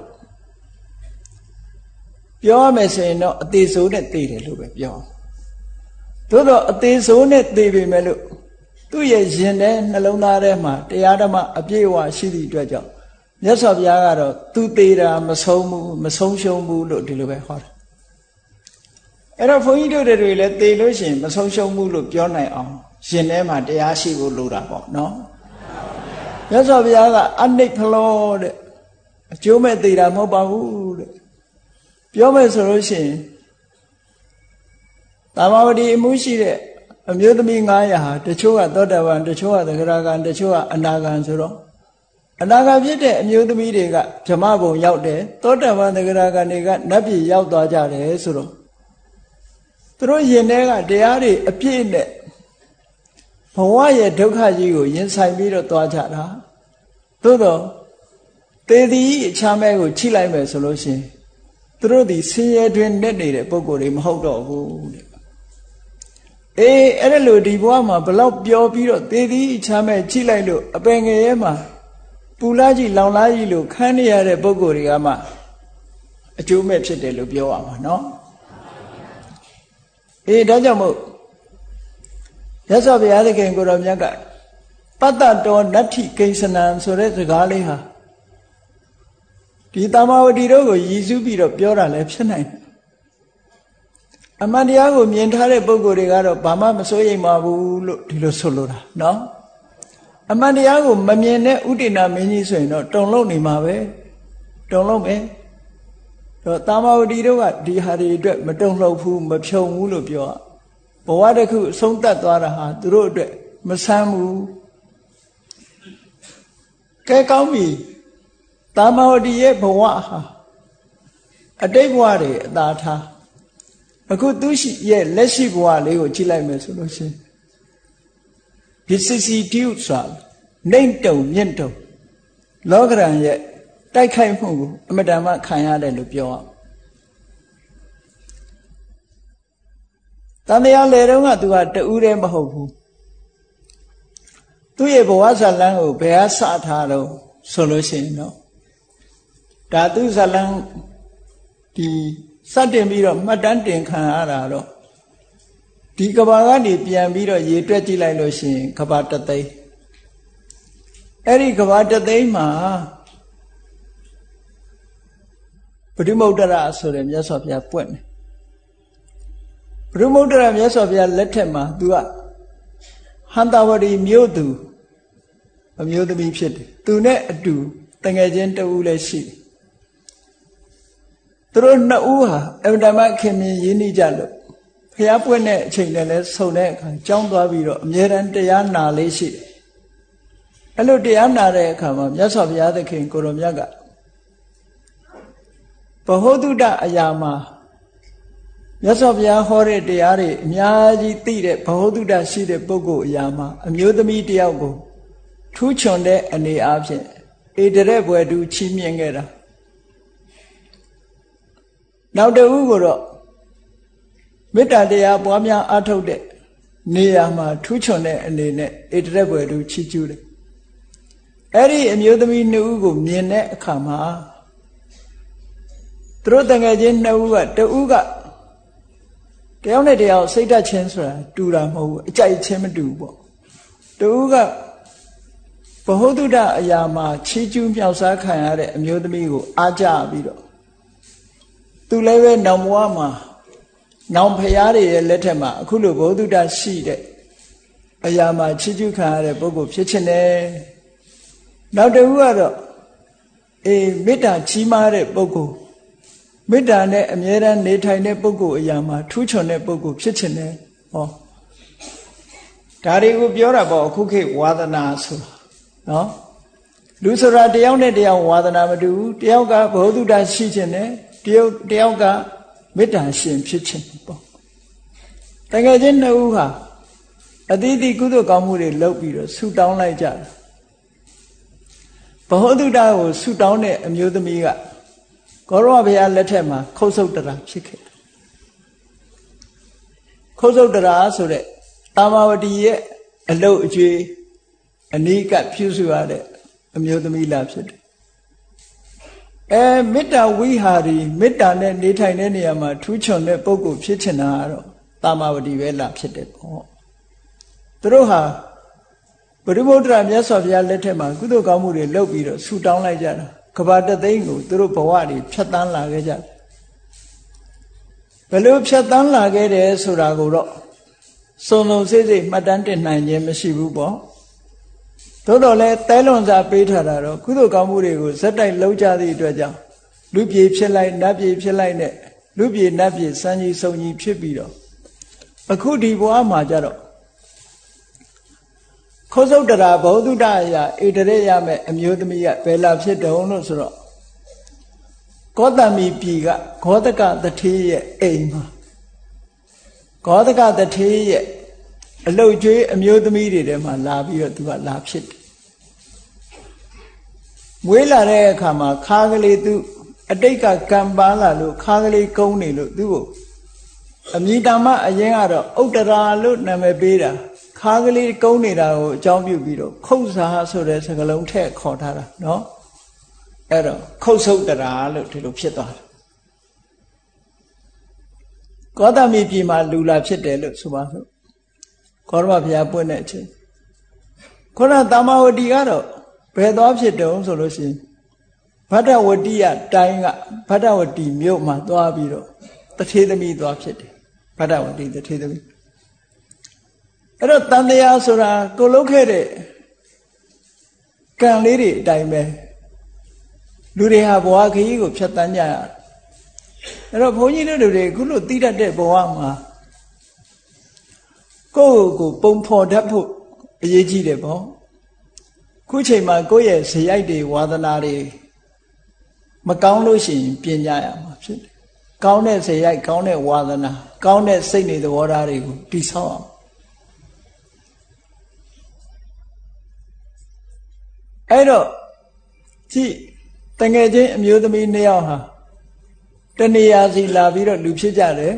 ပြောရမယ်ဆိုရင်တော့အသေးဆိုးနဲ့သိတယ်လို့ပဲပြောသို့တော့အသေးဆိုးနဲ့သိပေမဲ့လို့သူ့ရဲ့ရင်ထဲနှလုံးသားထဲမှာတရားဓမ္မအပြည့်အဝရှိသည့်အတွက်ကြောင့်မြတ်စွာဘုရားကတော့သူသေးတာမဆုံးဘူးမဆုံးရှုံးဘူးလို့ဒီလိုပဲဟောတယ်အဲ့တော့ဘုန်းကြီးတို့တွေလည်းသေလို့ရှိရင်မဆုံးရှုံးဘူးလို့ပြောနိုင်အောင်ရင်ထဲမှာတရားရှိဖို့လိုတာပေါ့နော်မြတ်စွာဘုရားကအနိဋ္ဌလောတဲ့အကျိုးမဲ့သေတာမဟုတ်ပါဘူးတဲ့ပြောမယ်ဆိုလို့ရှိရင်တာမဝတီအမှုရှိတဲ့အမျိုးသမီး900ဟာတချို့ကသောတာပန်တချို့ကသဂရဂံတချို့ကအနာဂံဆိုတော့အနာဂံဖြစ်တဲ့အမျိုးသမီးတွေကဗြဟ္မဘုံရောက်တယ်သောတာပန်သဂရဂံတွေကနတ်ပြည်ရောက်သွားကြတယ်ဆိုတော့သူတို့ယင်ထဲကတရားတွေအပြည့်နဲ့ဘဝရဲ့ဒုက္ခကြီးကိုရင်ဆိုင်ပြီးတော့သွားကြတာသို့တော့သေသည်အချမ်းမဲကိုချိလိုက်မယ်ဆိုလို့ရှိရင်သူတို့ဒီဆင်းရဲတွင်နဲ့နေတဲ့ပုဂ္ဂိုလ်တွေမဟုတ်တော့ဘူးတဲ့အဲ့ဒါလို့ဒီဘဝမှာဘလောက်ပျော်ပြီးတော့သေသည်အချမ်းမဲချိလိုက်လို့အပင်ငယ်ရဲမှာပူလာကြီးလောင်လာကြီးလို့ခန်းနေရတဲ့ပုဂ္ဂိုလ်တွေကမှအကျိုးမဲ့ဖြစ်တယ်လို့ပြောရမှာနော်ဒါကြောင့်မို့ရသော်ဘုရားသခင်ကိုတော်မြတ်ကပတ္တတောနတ္ထိကိဉ္စနံဆိုတဲ့စကားလေးဟာဒီတမ္မာဝတီတို့ကိုရည်စူးပြီးတော့ပြောတာလည်းဖြစ်နိုင်တယ်အမှန်တရားကိုမြင်ထားတဲ့ပုဂ္ဂိုလ်တွေကတော့ဘာမှမစိုးရိမ်ပါဘူးလို့ဒီလိုဆိုလိုတာနော်အမှန်တရားကိုမမြင်တဲ့ဥဒိဏမင်းကြီးဆိုရင်တော့တုံလုံးနေမှာပဲတုံလုံးပဲတော့တမ္မာဝတီတို့ကဒီဟာတွေအတွက်မတုံလှုပ်ဘူးမဖြုံဘူးလို့ပြောဘဝတစ်ခုအဆုံးသတ်သွားတာဟာသူတို့အတွက်မဆန်းဘူးကဲကောင်းပြီတမ္မာဝတီရဲ့ဘဝဟာအတိတ်ဘဝတွေအသာထားအခုသူရှိရဲ့လက်ရှိဘဝလေးကိုကြည့်လိုက်မယ်ဆိုလို့ရှိရင် vicissitude ဆိုတာနှိမ့်တုံမြင့်တုံလောကရန်ရဲ့တိုက်ခိုက်မှုကိုအမတန်မှခံရတယ်လို့ပြောအောင်တန်တရားလေတုန်းကသူကတူးတယ်မဟုတ်ဘူးသူ့ရဲ့ဘဝဇာလန်းကိုဘယ်ဟာစထားတော့ဆိုလို့ရှိရင်တော့ဒါသူဇာလန်းဒီစတင်ပြီးတော့မှတ်တမ်းတင်ခံရတာတော့ဒီကဘာကနေပြန်ပြီးတော့ရေတွက်ကြည့်လိုက်လို့ရှိရင်ကဘာတသိန်းအဲ့ဒီကဘာတသိန်းမှာပရိမုဒ္ဒရာဆိုတဲ့မြတ်စွာဘုရားပွင့်တယ်ပရိမုဒ္ဒရာမြတ်စွာဘုရားလက်ထက်မှာသူကဟန္တာဝတီမြို့သူအမျိုးသမီးဖြစ်တယ်သူနဲ့အတူတငယ်ချင်းတဦးလည်းရှိတယ်သူတို့နှစ်ဦးဟာအဗ္ဗဓမ္မခင်မင်းရင်းနှီးကြလို့ဘုရားပွင့်တဲ့အချိန်နဲ့လဲဆုံတဲ့အခါကြောင်းသွားပြီးတော့အမြဲတမ်းတရားနာလေးရှိတယ်အဲ့လိုတရားနာတဲ့အခါမှာမြတ်စွာဘုရားသခင်ကိုရောမြတ်ကဘဟုတုတအရာမှာမြတ်စွာဘုရားဟောတဲ့တရားတွေအများကြီးသိတဲ့ဘဟုတုတရှိတဲ့ပုဂ္ဂိုလ်အရာမှာအမျိုးသမီးတယောက်ကိုထူးချွန်တဲ့အနေအားဖြင့်ဧတရက်ဘွယ်တူချီးမြှင့်ခဲ့တာနောက်တဦးကိုတော့မေတ္တာတရားပွားများအားထုတ်တဲ့နေရာမှာထူးချွန်တဲ့အနေနဲ့ဧတရက်ဘွယ်တူချီးကျူးတယ်အဲ့ဒီအမျိုးသမီးနှစ်ဦးကိုမြင်တဲ့အခါမှာသူတို့တငယ်ချင်းနှစ်ဦးကတဦးကတယောက်နဲ့တယောက်စိတ်ဓာတ်ချင်းဆိုတာတူတာမဟုတ်ဘူးအကြိုက်ချင်းမတူဘူးပေါ့တဦးကဘဟုတုတအရာမှာချီးကျူးမြောက်စားခံရတဲ့အမျိုးသမီးကိုအားကြပြီးတော့သူလည်းပဲနောင်ဘဝမှာနောင်ဖရာတွေရဲ့လက်ထက်မှာအခုလိုဘဟုတုတရှိတဲ့အရာမှာချီးကျူးခံရတဲ့ပုဂ္ဂိုလ်ဖြစ်ခြင်းနဲ့နောက်တစ်ခုကတော့မေတ္တာကြီးမားတဲ့ပုဂ္ဂိုလ်မေတ္တာနဲ့အမြဲတမ်းနေထိုင်တဲ့ပုဂ္ဂိုလ်အရာမှာထူးချွန်တဲ့ပုဂ္ဂိုလ်ဖြစ်ခြင်းနဲ့ဟောဒါတွေကိုပြောတာပေါ့အခုခေတ်ဝါသနာဆိုတာနော်လူဆိုတာတယောက်နဲ့တယောက်ဝါသနာမတူဘူးတယောက်ကဘဟုတုတရှိခြင်းနဲ့တယောက်ကမေတ္တာရှင်ဖြစ်ခြင်းပေါ့တကယ်ချင်းနှစ်ဦးဟာအသီးသီးကုသိုလ်ကောင်းမှုတွေလုပ်ပြီးတော့ဆုတောင်းလိုက်ကြတယ်ဘဟုတုတကိုဆုတောင်းတဲ့အမျိုးသမီးကကောရဝဘုရားလက်ထက်မှာခုတ်ဆုတ်တရာဖြစ်ခဲ့တယ်ခုတ်ဆုတ်တရာဆိုတဲ့တာမဝတီရဲ့အလုတ်အကျွေးအနိကပြုစုရတဲ့အမျိုးသမီးလာဖြစ်တယ်မေတ္တာဝိဟာရီမေတ္တာနဲ့နေထိုင်တဲ့နေရာမှာထူးချွန်တဲ့ပုဂ္ဂိုလ်ဖြစ်ချင်တာကတော့တာမဝတီပဲလာဖြစ်တယ်ပေါ့သူတို့ဟာပရိမုဒ္ဒရာမြတ်စွာဘုရားလက်ထက်မှာကုသိုလ်ကောင်းမှုတွေလုပ်ပြီးတော့ဆူတောင်းလိုက်ကြတာကဘာတသိန်းကိုသူတို့ဘဝတွေဖြတ်တန်းလာခဲ့ကြတယ်ဘယ်လိုဖြတ်တန်းလာခဲ့တယ်ဆိုတာကိုတော့စုံစုံစိတ်စိတ်မှတ်တမ်းတင်နိုင်ခြင်းမရှိဘူးပေါ့သို့တော်လည်းတဲလွန်စာပေးထားတာတော့ကုသိုလ်ကောင်းမှုတွေကိုဇက်တိုက်လုပ်ကြသည့်အတွက်ကြောင့်လူပြေဖြစ်လိုက်နတ်ပြေဖြစ်လိုက်နဲ့ လူပြေနတ်ပြေစံကြီးစုံကြီးဖြစ်ပြီးတော့အခုဒီဘဝမှာကြတော့သုတ်တရာဘောဓုတရာဣတရေရမဲ့အမျိုးသမီးကဘယ်လာဖြစ်တုံးလို့ဆိုတော့ကောသမိပြည်ကဂောတကတထေးရဲ့အိမ်မှာဂောတကတထေးရဲ့အလုတ်ကျွေးအမျိုးသမီးတွေထဲမှာလာပြီးတော့သူကလာဖြစ်တယ်မွေးလာတဲ့အခါမှာခါကလေးသူအတိတ်ကကံပါလာလို့ခါကလေးကုန်းနေလို့သူ့ကိုအမိတာမအရင်ကတော့ဥတ္တရာလို့နာမည်ပေးတာခါကလေးကုန်းနေတာကိုအကြောင်းပြုပြီးတော့ခုတ်စာဆိုတဲ့စကားလုံးထည့်ခေါ်ထားတာနော်အဲ့တော့ခုတ်ဆုတ်တရာလို့ဒီလိုဖြစ်သွားတယ်ကောသမိပြည်မှာလူလာဖြစ်တယ်လို့ဆိုပါစို့ကောရမဘုရားပွင့်တဲ့အချိန်ခုနတမဝတီကတော့ဘယ်သွားဖြစ်တုံးဆိုလို့ရှိရင်ဗဒ္ဒဝတိယတိုင်းကဗဒ္ဒဝတီမြို့မှာသွားပြီးတော့တထေသမီးသွားဖြစ်တယ်ဗဒ္ဒဝတီတထေသမီးအဲ့တော့တန်တရားဆိုတာကိုလုတ်ခဲ့တဲ့ကံလေးတွေအတိုင်းပဲလူတွေဟာဘဝခရီးကိုဖြတ်တန်းကြရအဲ့တော့ဘုန်းကြီးတို့တွေအခုလို့သိတတ်တဲ့ဘဝမှာကိုယ့်ကိုပုံဖော်တတ်ဖို့အရေးကြီးတယ်ပေါ့ခုချိန်မှာကိုယ့်ရဲ့ဇယိုက်တွေဝါသနာတွေမကောင်းလို့ရှိရင်ပြင်ကြရမှာဖြစ်တယ်ကောင်းတဲ့ဇယိုက်ကောင်းတဲ့ဝါသနာကောင်းတဲ့စိတ်နေသဘောထားတွေကိုတည်ဆောက်အောင်အဲ့တော့ကြည့်တငယ်ချင်းအမျိုးသမီးနှစ်ယောက်ဟာတဏှာစီလာပြီးတော့လူဖြစ်ကြတယ်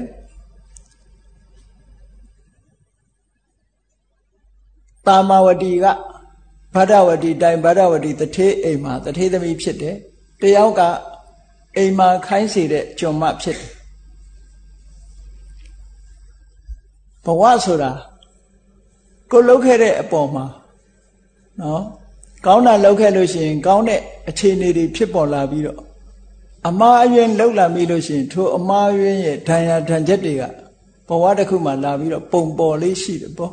တာမဝတီကဗဒ္ဒဝတီတိုင်းဗဒ္ဒဝတီတထေးအိမ်မှာတထေးသမီးဖြစ်တယ်တယောက်ကအိမ်မှာခိုင်းစေတဲ့ကျွန်မဖြစ်တယ်ဘဝဆိုတာကိုလှုပ်ခဲ့တဲ့အပေါ်မှာနော်ကောင်းတာလှုပ်ခဲ့လို့ရှိရင်ကောင်းတဲ့အခြေအနေတွေဖြစ်ပေါ်လာပြီးတော့အမှားအယွင်းလှုပ်လာပြီလို့ရှိရင်ထိုအမှားအယွင်းရဲ့ဒဏ်ရာဒဏ်ချက်တွေကဘဝတစ်ခုမှလာပြီးတော့ပုံပေါ်လေးရှိတယ်ပေါ့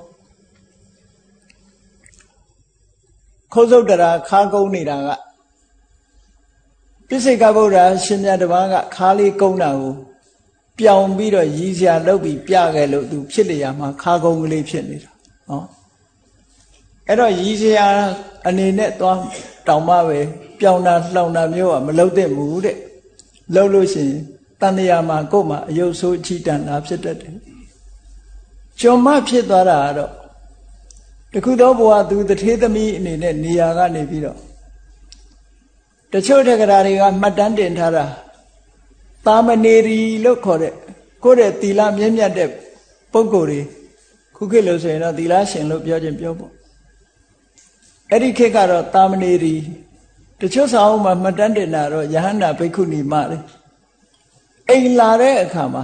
ခုတ်ဆုတ်တရာခါကုန်းနေတာကပိစိကဗုဒ္ဓရှင်မြတ်တစ်ပါးကခါလေးကုန်းတာကိုပြောင်ပြီးတော့ရည်စရာလုပ်ပြီးပြခဲ့လို့သူဖြစ်နေရမှာခါကုန်းကလေးဖြစ်နေတာနော်အဲ့တော့ရည်စရာအနေနဲ့သွားတောင်မှပဲပြောင်တာလှောင်တာမျိုးကမလုပ်သင့်ဘူးတဲ့လုပ်လို့ရှိရင်တန်တရားမှာကိုယ်မှာအယုတ်ဆိုးချီတန်တာဖြစ်တတ်တယ်ကျွန်မဖြစ်သွားတာကတော့တခုသောဘဝသူတထေးသမီးအနေနဲ့နေရာကနေပြီးတော့တချို့တက္ကရာတွေကမှတ်တမ်းတင်ထားတာတာမဏေရီလို့ခေါ်တဲ့ကိုယ့်ရဲ့သီလမြင့်မြတ်တဲ့ပုဂ္ဂိုလ်တွေခုခေတ်လို့ဆိုရင်တော့သီလရှင်လို့ပြောခြင်းပြောပေါ့အဲ့ဒီခေတ်ကတော့တာမဏေရီတချို့စာအုပ်မှာမှတ်တမ်းတင်တာတော့ယဟန္တာဘိက္ခုနီမလေအိမ်လာတဲ့အခါမှာ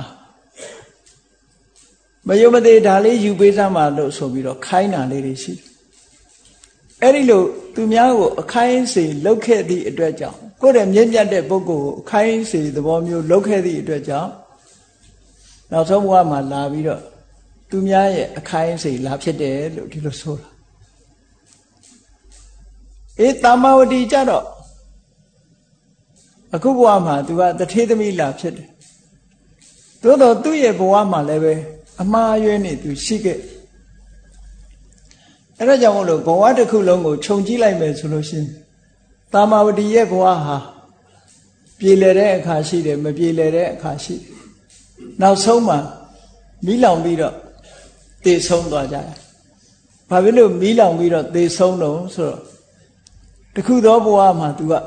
မယုံမသေးဒါလေးယူပေးစမ်းပါလို့ဆိုပြီးတော့ခိုင်းတာလေးတွေရှိတယ်အဲ့ဒီလိုသူများကိုအခိုင်းစေလုပ်ခဲ့သည့်အတွက်ကြောင့်ကိုယ့်ရဲ့မြင့်မြတ်တဲ့ပုဂ္ဂိုလ်ကိုအခိုင်းစေသဘောမျိုးလုပ်ခဲ့သည့်အတွက်ကြောင့်နောက်ဆုံးဘဝမှာလာပြီးတော့သူများရဲ့အခိုင်းစေလာဖြစ်တယ်လို့ဒီလိုဆိုတာတာမဝတီကြတော့အခုဘဝမှာသူကတထေးသမီးလာဖြစ်တယ်သို့တော့သူ့ရဲ့ဘဝမှာလည်းပဲအမှားအယွင်းနေသူရှိခဲ့အဲ့ဒါကြောင့်မို့လို့ဘဝတစ်ခုလုံးကိုခြုံကြည့်လိုက်မယ်ဆိုလို့ရှိရင်တာမဝတီရဲ့ဘဝဟာပြေလည်တဲ့အခါရှိတယ်မပြေလည်တဲ့အခါရှိတယ်နောက်ဆုံးမှာမီးလောင်ပြီးတော့သေဆုံးသွားကြတယ်ဘာဖြစ်လို့မီးလောင်ပြီးတော့သေဆုံးတော့ဆိုတော့တခုသောဘဝမှာသူက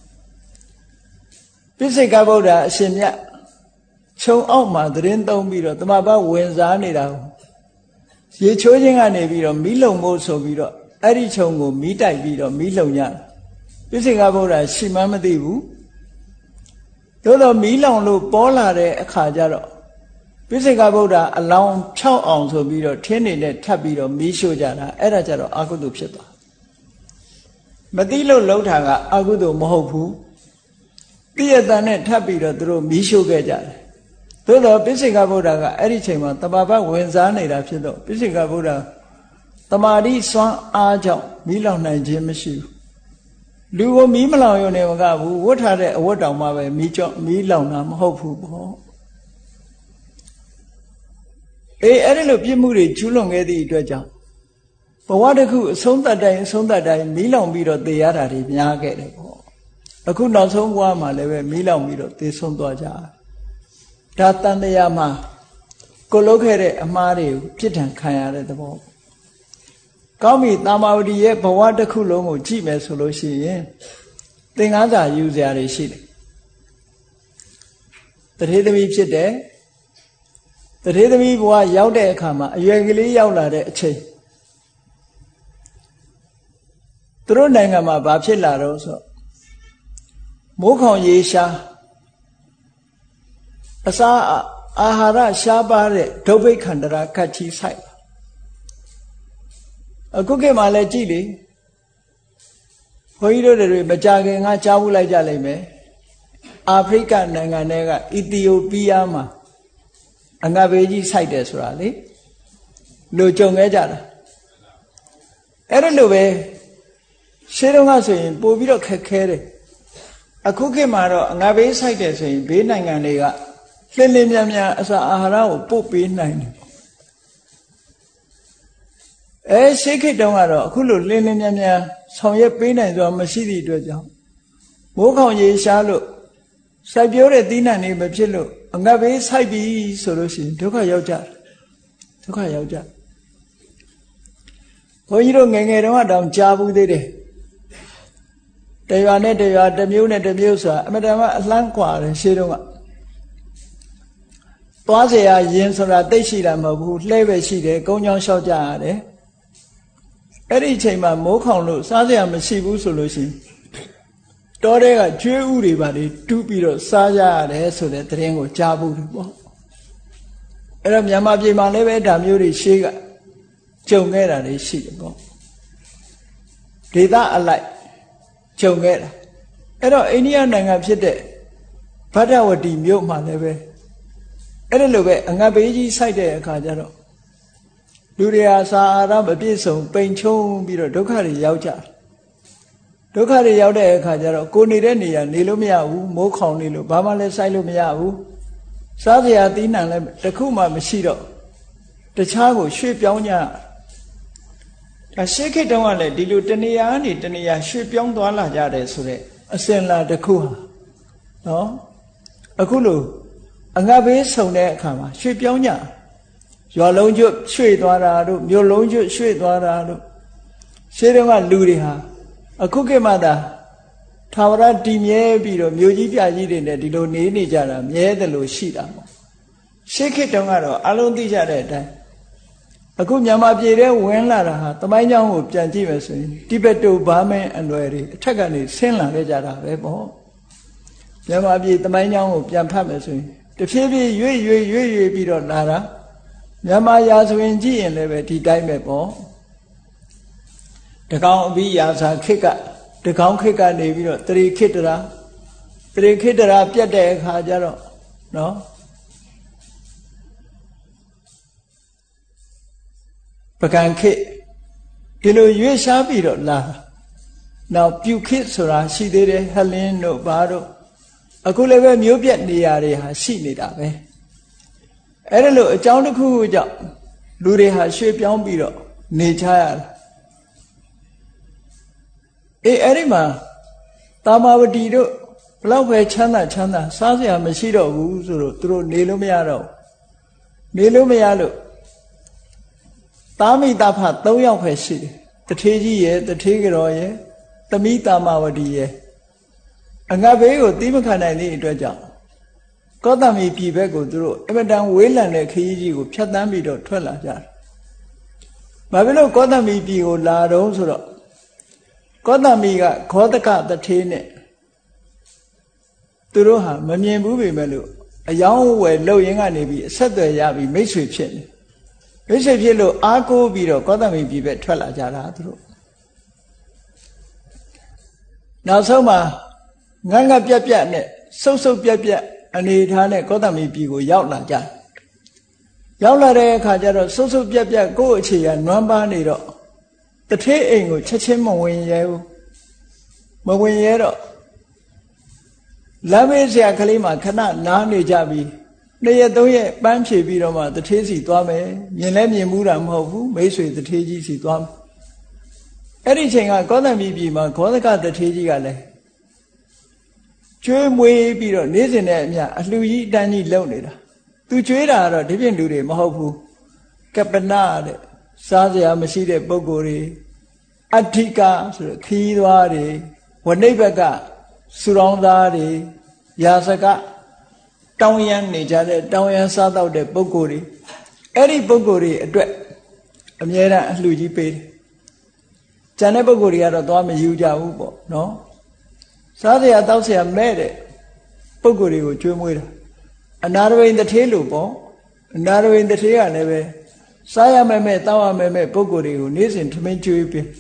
ပိစိကဗုဒ္ဓအရှင်မြတ်ခြုံအောက်မှာသတင်းသုံးပြီးတော့တမဘဝင်စားနေတာကိုရေချိုးခြင်းကနေပြီးတော့မီးလုံဖို့ဆိုပြီးတော့အဲ့ဒီခြုံကိုမီးတိုက်ပြီးတော့မီးလုံရတယ်ပိစိကဗုဒ္ဓရှိမှမသိဘူးသို့တော့မီးလောင်လို့ပေါ်လာတဲ့အခါကျတော့ပိစိကဗုဒ္ဓအလောင်းဖြောက်အောင်ဆိုပြီးတော့ထင်းနေနဲ့ထပ်ပြီးတော့မီးရှို့ကြတာအဲ့ဒါကျတော့အကုသိုလ်ဖြစ်သွားမသိလို့လှုပ်တာကအကုသိုလ်မဟုတ်ဘူးတိရတန်နဲ့ထပ်ပြီးတော့သူတို့မီးရှို့ခဲ့ကြတယ်သို့တော့ပိစိကဗုဒ္ဓကအဲ့ဒီချိန်မှာတဘာဘဝင်စားနေတာဖြစ်တော့ပိစိကဗုဒ္ဓတမာတိစွမ်းအားကြောင့်မီးလောင်နိုင်ခြင်းမရှိဘူးလူကိုမီးမလောင်ရုံနဲ့မကဘူးဝတ်ထားတဲ့အဝတ်တောင်မှပဲမီးလောင်တာမဟုတ်ဘူးပေါ့အဲ့ဒီလိုပြစ်မှုတွေကျူးလွန်ခဲ့သည့်အတွက်ကြောင့်ဘဝတစ်ခုအဆုံးသတ်တိုင်းမီးလောင်ပြီးတော့သေရတာတွေများခဲ့တယ်ပေါ့အခုနောက်ဆုံးဘဝမှာလည်းပဲမီးလောင်ပြီးတော့သေဆုံးသွားကြဒါတန်တရားမှာကိုလုပ်ခဲ့တဲ့အမှားတွေကိုပြစ်ဒဏ်ခံရတဲ့သဘောကောင်းပြီတာမာဝတီရဲ့ဘဝတစ်ခုလုံးကိုကြည့်မယ်ဆိုလို့ရှိရင်သင်္ကန်းစာယူစရာတွေရှိတယ်တထေသမီးဖြစ်တယ်တထေသမီးဘဝရောက်တဲ့အခါမှာအရွယ်ကလေးရောက်လာတဲ့အချိန်သူတို့နိုင်ငံမှာဘာဖြစ်လာတော့ဆိုမိုးခေါင်ရေရှားအစာအာဟာရရှားပါတဲ့ဒုဗိခန္တရာကတ်ချီဆိုင်အခုခေတ်မှာလည်းကြည့်လေဘုန်းကြီးတို့တွေမကြခင်ကကြားဘူးလိုက်ကြလိမ့်မယ်အာဖရိကနိုင်ငံတွေကအီသီယိုးပီးယားမှာအငတ်ဘေးကြီးစိုက်တယ်ဆိုတာလေလို့ကြုံခဲ့ကြတာအဲ့ဒါလိုပဲရှေးတုန်းကဆိုရင်ပို့ပြီးတော့ခက်ခဲတယ်အခုခေတ်မှာတော့အငတ်ဘေးစိုက်တယ်ဆိုရင်ဘေးနိုင်ငံတွေကလင်းလင်းမြန်မြန်အစာအာဟာရကိုပို့ပေးနိုင်တယ်ရှေးခေတ်တုန်းကတော့အခုလိုလင်းလင်းမြန်မြန်ဆောင်ရွက်ပေးနိုင်ဆိုတာမရှိသည့်အတွက်ကြောင့်မိုးခေါင်ရေရှားလို့စိုက်ပျိုးတဲ့သီးနှံတွေမဖြစ်လို့အငတ်ဘေးစိုက်ပြီဆိုလို့ရှိရင်ဒုက္ခရောက်ကြဘုန်းကြီးတို့ငယ်ငယ်တုန်းကတောင်ကြားဘူးသေးတယ်တရွာနဲ့တရွာတစ်မျိုးနဲ့တစ်မျိုးဆိုတာအမတန်မှအလှမ်းกว่าတယ်ရှေးတုန်းကသွားเสียရင်ဆိုတာတိတ်ရှိတာမဟုတ်ဘူးလှဲပဲရှိတယ်ကုန်းချောင်းလျှောက်ကြရတယ်အဲ့ဒီအချိန်မှာမိုးခေါင်လို့စားเสียမရှိဘူးဆိုလို့ရှိရင်တောထဲကကျွေးဥတွေပါလေတူးပြီးတော့စားကြရတယ်ဆိုတဲ့သတင်းကိုကြားဘူးပေါ့အဲ့တော့မြန်မာပြည်မှာလည်းပဲဒါမျိုးတွေရှေးကကြုံခဲ့တာတွေရှိတယ်ပေါ့ဒေသအလိုက်ကြုံခဲ့တာအဲ့တော့အိန္ဒိယနိုင်ငံဖြစ်တဲ့ဗဒ္ဒဝတီမြို့မှာလည်းပဲအဲ့ဒီလိုပဲအငတ်ဘေးကြီးစိုက်တဲ့အခါကျတော့လူတွေဟာစာအာဟာရမပြည့်စုံပိန်ချုံပြီးတော့ဒုက္ခတွေရောက်ကြတယ်ဒုက္ခတွေရောက်တဲ့အခါကျတော့ကိုနေတဲ့နေရာနေလို့မရဘူးမိုးခေါင်နေလို့ဘာမှလည်းစိုက်လို့မရဘူးစားစရာသီးနှံလည်းတစ်ခုမှမရှိတော့တခြားကိုရွှေ့ပြောင်းကြဒါရှေးခေတ်တုန်းကလည်းဒီလိုတနေရာကနေတနေရာရွှေ့ပြောင်းသွားလာကြတယ်ဆိုတဲ့အစဉ်လာတစ်ခုဟာနော်အခုလိုအငတ်ဘေးဆုံတဲ့အခါမှာရွှေ့ပြောင်းကြရွာလုံးကျွတ်ရွှေ့သွားတာတို့မြို့လုံးကျွတ်ရွှေ့သွားတာတို့ရှေးတုန်းကလူတွေဟာအခုခေတ်မှသာသာဝရတည်မြဲပြီးတော့မြို့ကြီးပြကြီးတွေနဲ့ဒီလိုနေကြတာမြဲတယ်လို့ရှိတာပေါ့ရှေးခေတ်တုန်းကတော့အလုံးသိကြတဲ့အတိုင်းအခုမြန်မာပြည်ထဲဝင်လာတာဟာတမိုင်းကြောင်းကိုပြန်ကြည့်မယ်ဆိုရင်တိဘက်တိုဘာမင်းအနွယ်တွေအထက်ကနေဆင်းလာခဲ့ကြတာပဲပေါ့မြန်မာပြည်တမိုင်းကြောင်းကိုပြန်ဖတ်မယ်ဆိုရင်တဖြည်းဖြည်းရွေ့ပြီးတော့လာတာမြန်မာရာဇဝင်ကြည့်ရင်လည်းပဲဒီတိုင်းပဲပေါ့တကောင်အပြီးရာဇာခေတ်ကတကောင်ခေတ်ကနေပြီးတော့တရိခေတ္တရာပြတ်တဲ့အခါကျတော့နော်ပကံခေတ်ဒီလိုရွေ့ရှားပြီးတော့လာနောက်ပြုခေတ်ဆိုတာရှိသေးတယ်ဟလင်းတို့ဘာတို့အခုလည်းပဲမျိုးပြက်နေရာတွေဟာရှိနေတာပဲအဲ့ဒါလို့အကြောင်းတစ်ခုခုကြောင့်လူတွေဟာရွှေ့ပြောင်းပြီးတော့နေကြရတာအဲ့ဒီမှာတာမာဝတီတို့ဘလောက်ပဲချမ်းသာစားစရာမရှိတော့ဘူးဆိုတော့သူတို့နေလို့မရတော့လို့သားမိသားဖ3ယောက်ပဲရှိတယ်တထေးကြီးရဲ့တထေးကြော်ရဲ့သမီးတာမာဝတီရဲ့အငတ်ဘေးကိုသီးမခံနိုင်တဲ့အတွက်ကြောင့်ကောသမီပြည်ဘက်ကိုသူတို့အမတန်ဝေးလံတဲ့ခရီးကြီးကိုဖြတ်တန်းပြီးတော့ထွက်လာကြတယ်။ဘာဖြစ်လို့ကောသမီပြည်ကိုလာတော့ဆိုတော့ကောသမီကခောတကတထေးနဲ့သူတို့ဟာမမြင်ဘူးပေမဲ့လို့အယောင်းဝယ်လှုပ်ရင်းကနေပြီးအဆက်အသွယ်ရပြီးမိတ်ဆွေဖြစ်နေမိတ်ဆွေဖြစ်လို့အားကိုးပြီးတော့ကောသမီပြည်ဘက်ထွက်လာကြတာသူတို့နောက်ဆုံးမှာငတ်ပြက်နဲ့စုပ်ပြက်အနေထားနဲ့ကောသမီပြည်ကိုရောက်လာကြရောက်လာတဲ့အခါကျတော့စုပ်ပြက်ကိုယ့်အခြေကနွမ်းပါနေတော့တထေးအိမ်ကိုချက်ချင်းမဝင်ရဲတော့လမ်းမေးဆရာကလေးမှာခဏနားနေကြပြီး2ရက်3ရက်ပန်းဖြေပြီးတော့မှတထေးစီသွားမယ်မြင်လဲမြင်မှုတာမဟုတ်ဘူးမိတ်ဆွေတထေးကြီးစီသွားမယ်အဲ့ဒီချိန်ကကောသမိပြည်မှာဂောဒကတထေးကြီးကလည်းကျွေးမွေးပြီးတော့နေ့စဉ်နဲ့အမျှအလှူကြီးအတန်းကြီးလုပ်နေတာသူကျွေးတာကတော့ဒီပြင်လူတွေမဟုတ်ဘူးကပ္ပနာတဲ့စားစရာမရှိတဲ့ပုဂ္ဂိုလ်တွေအဋ္ဌိကဆိုခီးသွားတွေဝနိဗ္ဗကစုရောင်းသားတွေယာစကတောင်းရမ်းနေကြတဲ့တောင်းရမ်းစားတော့တဲ့ပုဂ္ဂိုလ်တွေအဲ့ဒီပုဂ္ဂိုလ်တွေအတွက်အမြဲတမ်းအလှူကြီးပေးတယ်ကျန်တဲ့ပုဂ္ဂိုလ်တွေကတော့သွားမယူကြဘူးပေါ့နော်စားစရာတောက်စရာမဲ့တဲ့ပုဂ္ဂိုလ်တွေကိုကျွေးမွေးတာအနာရဝိန်တထေးလို့ပေါ့အနာရဝိန်တထေးကလည်းပဲစားရမဲ့တောက်ရမဲ့ပုဂ္ဂိုလ်တွေကိုနေ့စဉ်ထမင်းကျွေးပေး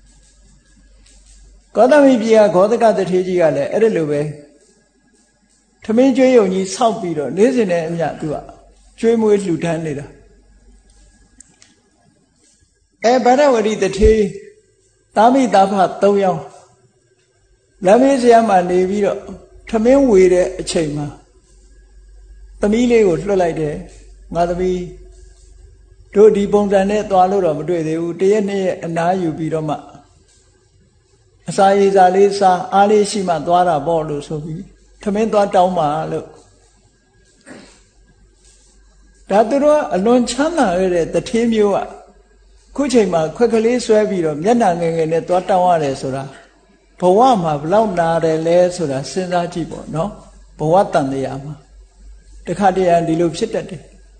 ကောသမိပြည်ကဂောဒကတထေးကြီးကလည်းအဲ့ဒါလိုပဲထမင်းကျွေးရုံကြီးဆောက်ပြီးတော့နေ့စဉ်နဲ့အမျှသူကကျွေးမွေးလှူဒန်းနေတာဗဒဝတိတထေးတာမိတာဖ3ယောက်လမ်းမေးစရာမှာနေပြီးတော့ထမင်းဝေတဲ့အချိန်မှာသမီးလေးကိုလွှတ်လိုက်တယ်ငါသမီးတို့ဒီပုံစံနဲ့သွားလို့တော့မတွေ့သေးဘူးတရက်နှစ်ရက်အနားယူပြီးတော့မှအစာရည်စာလေးစားအားလေးရှိမှသွားတာပေါ့လို့ဆိုပြီးထမင်းသွားတောင်းပါလို့ဒါသူတို့ကအလွန်ချမ်းသာရတဲ့တထေးမျိုးကခုချိန်မှာခွက်ကလေးဆွဲပြီးတော့မျက်နှာငယ်ငယ်နဲ့သွားတောင်းရတယ်ဆိုတာဘဝမှာဘလောက်နာတယ်လဲဆိုတာစဉ်းစားကြည့်ပေါ့နော်ဘဝတန်တရားမှာတခါတည်းဒီလိုဖြစ်တတ်တယ်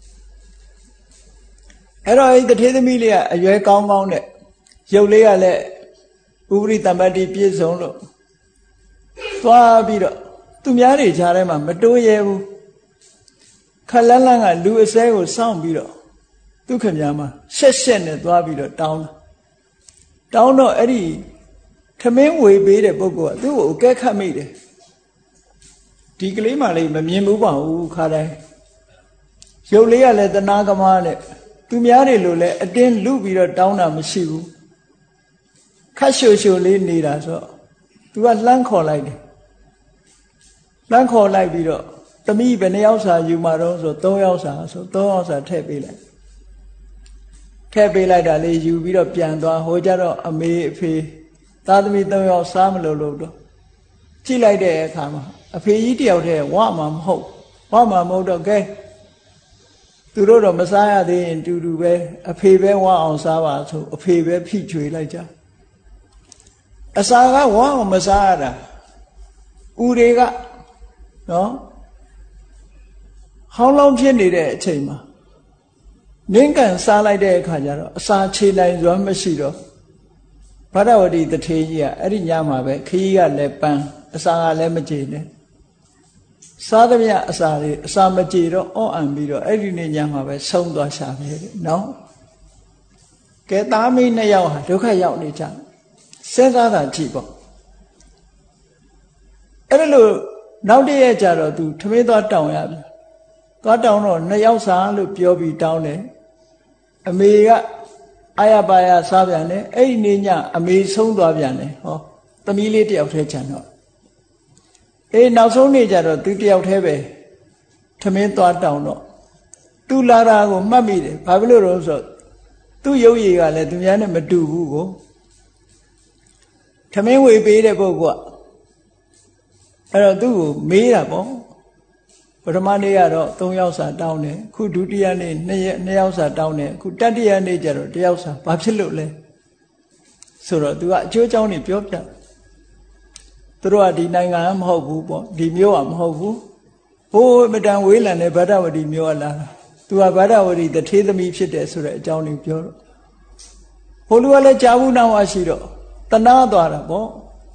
အဲ့တော့အဲ့တထေးသမီးလေးကအရွယ်ကောင်းကောင်းနဲ့ရုပ်လေးကလည်းဥပရိတမ္ပတ္တိပြည့်စုံလို့သွားပြီးတော့သူများတွေကြားထဲမှာမတိုးရဲဘူးခက်လန်းလန်းကလူအစဲကိုစောင့်ပြီးတော့သူခင်ဗျားမှာရှက်နဲ့သွားပြီးတော့တောင်းတော့အဲ့ဒီထမင်းဝေပေးတဲ့ပုဂ္ဂိုလ်ကသူ့ကိုအကဲခတ်မိတယ်ဒီကလေးမှလည်းမမြင်ဘူးပါဘူးခါတိုင်းရုပ်လေးကလည်းတနာကမားနဲ့သူများတွေလိုလဲအတင်းလူပြီးတော့တောင်းတာမရှိဘူးခတ်ရှိုရှိုလေးနေတာဆိုသူကလှမ်းခေါ်လိုက်တယ်လှမ်းခေါ်လိုက်ပြီးတော့သမီးဘယ်နှယောက်စာယူမှာတော့ဆို3ယောက်စာဆို3ယောက်စာထည့်ပေးလိုက်တာလေးယူပြီးတော့ပြန်သွားဟိုကြတော့အမေအဖေသားသမီး3ယောက်စားမလို့တော့ကြည့်လိုက်တဲ့အခါမှာအဖေကြီးတယောက်တည်းဝမှာမဟုတ်တော့ကဲသူတို့တော့မစားရသေးရင်တူတူပဲအဖေပဲဝအောင်စားပါဆိုအဖေပဲဖိချွေလိုက်ကြအစာကဝအောင်မစားရတာဥတွေကနော်ဟောင်းလောင်းဖြစ်နေတဲ့အချိန်မှာနင်းကန်စားလိုက်တဲ့အခါကျတော့အစာခြေနိုင်စွမ်းမရှိတော့ဗဒဝတိတထေးကြီးကအဲ့ဒီညမှာပဲခရီးကလည်းပန်းအစာကလည်းမကြေနဲ့စားသမျှအစာမကြေတော့အော့အံပြီးတော့အဲ့ဒီနေ့ညမှာပဲဆုံးသွားရှာပဲတဲ့နော်ကဲသားမီး2ယောက်ဟာဒုက္ခရောက်နေကြစဉ်းစားတာကြည့်ပေါ့အဲ့ဒါလို့နောက်တည့်ရက်ကျတော့သူထမင်းသွားတောင်းရပြီသွားတောင်းတော့2ယောက်စားလို့ပြောပြီးတောင်းတယ်အမေကအာရပါရစားပြန်တယ်အဲ့ဒီနေ့ညအမေဆုံးသွားပြန်တယ်ဟောသမီးလေးတယောက်တည်းချန်တော့နောက်ဆုံးနေ့ကျတော့သူတယောက်တည်းပဲထမင်းသွားတောင်းတော့သူလာတာကိုမှတ်မိတယ်ဘာဖြစ်လို့လဲဆိုတော့သူ့ရုပ်ရည်ကလည်းသူများနဲ့မတူဘူးကိုထမင်းဝေပေးတဲ့ပုဂ္ဂိုလ်ကအဲ့တော့သူ့ကိုမေးတာပေါ့ပထမနေ့ကတော့3ယောက်စာတောင်းတယ်ခုဒုတိယနေ့2ယောက်စာတောင်းတယ်ခုတတိယနေ့ကျတော့1ယောက်စာဘာဖြစ်လို့လဲဆိုတော့သူကအကျိုးအကြောင်းတွေပြောပြသူတို့ကဒီနိုင်ငံကမဟုတ်ဘူးပေါ့ဒီမျိုးကမဟုတ်ဘူးဟိုးမတန်ဝေးလံတဲ့ဗဒဝတိမျိုးကလာတာသူကဗဒဝတိတထေးသမီးဖြစ်တယ်ဆိုတဲ့အကြောင်းတွေပြောတော့ဟိုလူကလည်းကြာဘူးနောက်မှရှိတော့တနာသွားတာပေါ့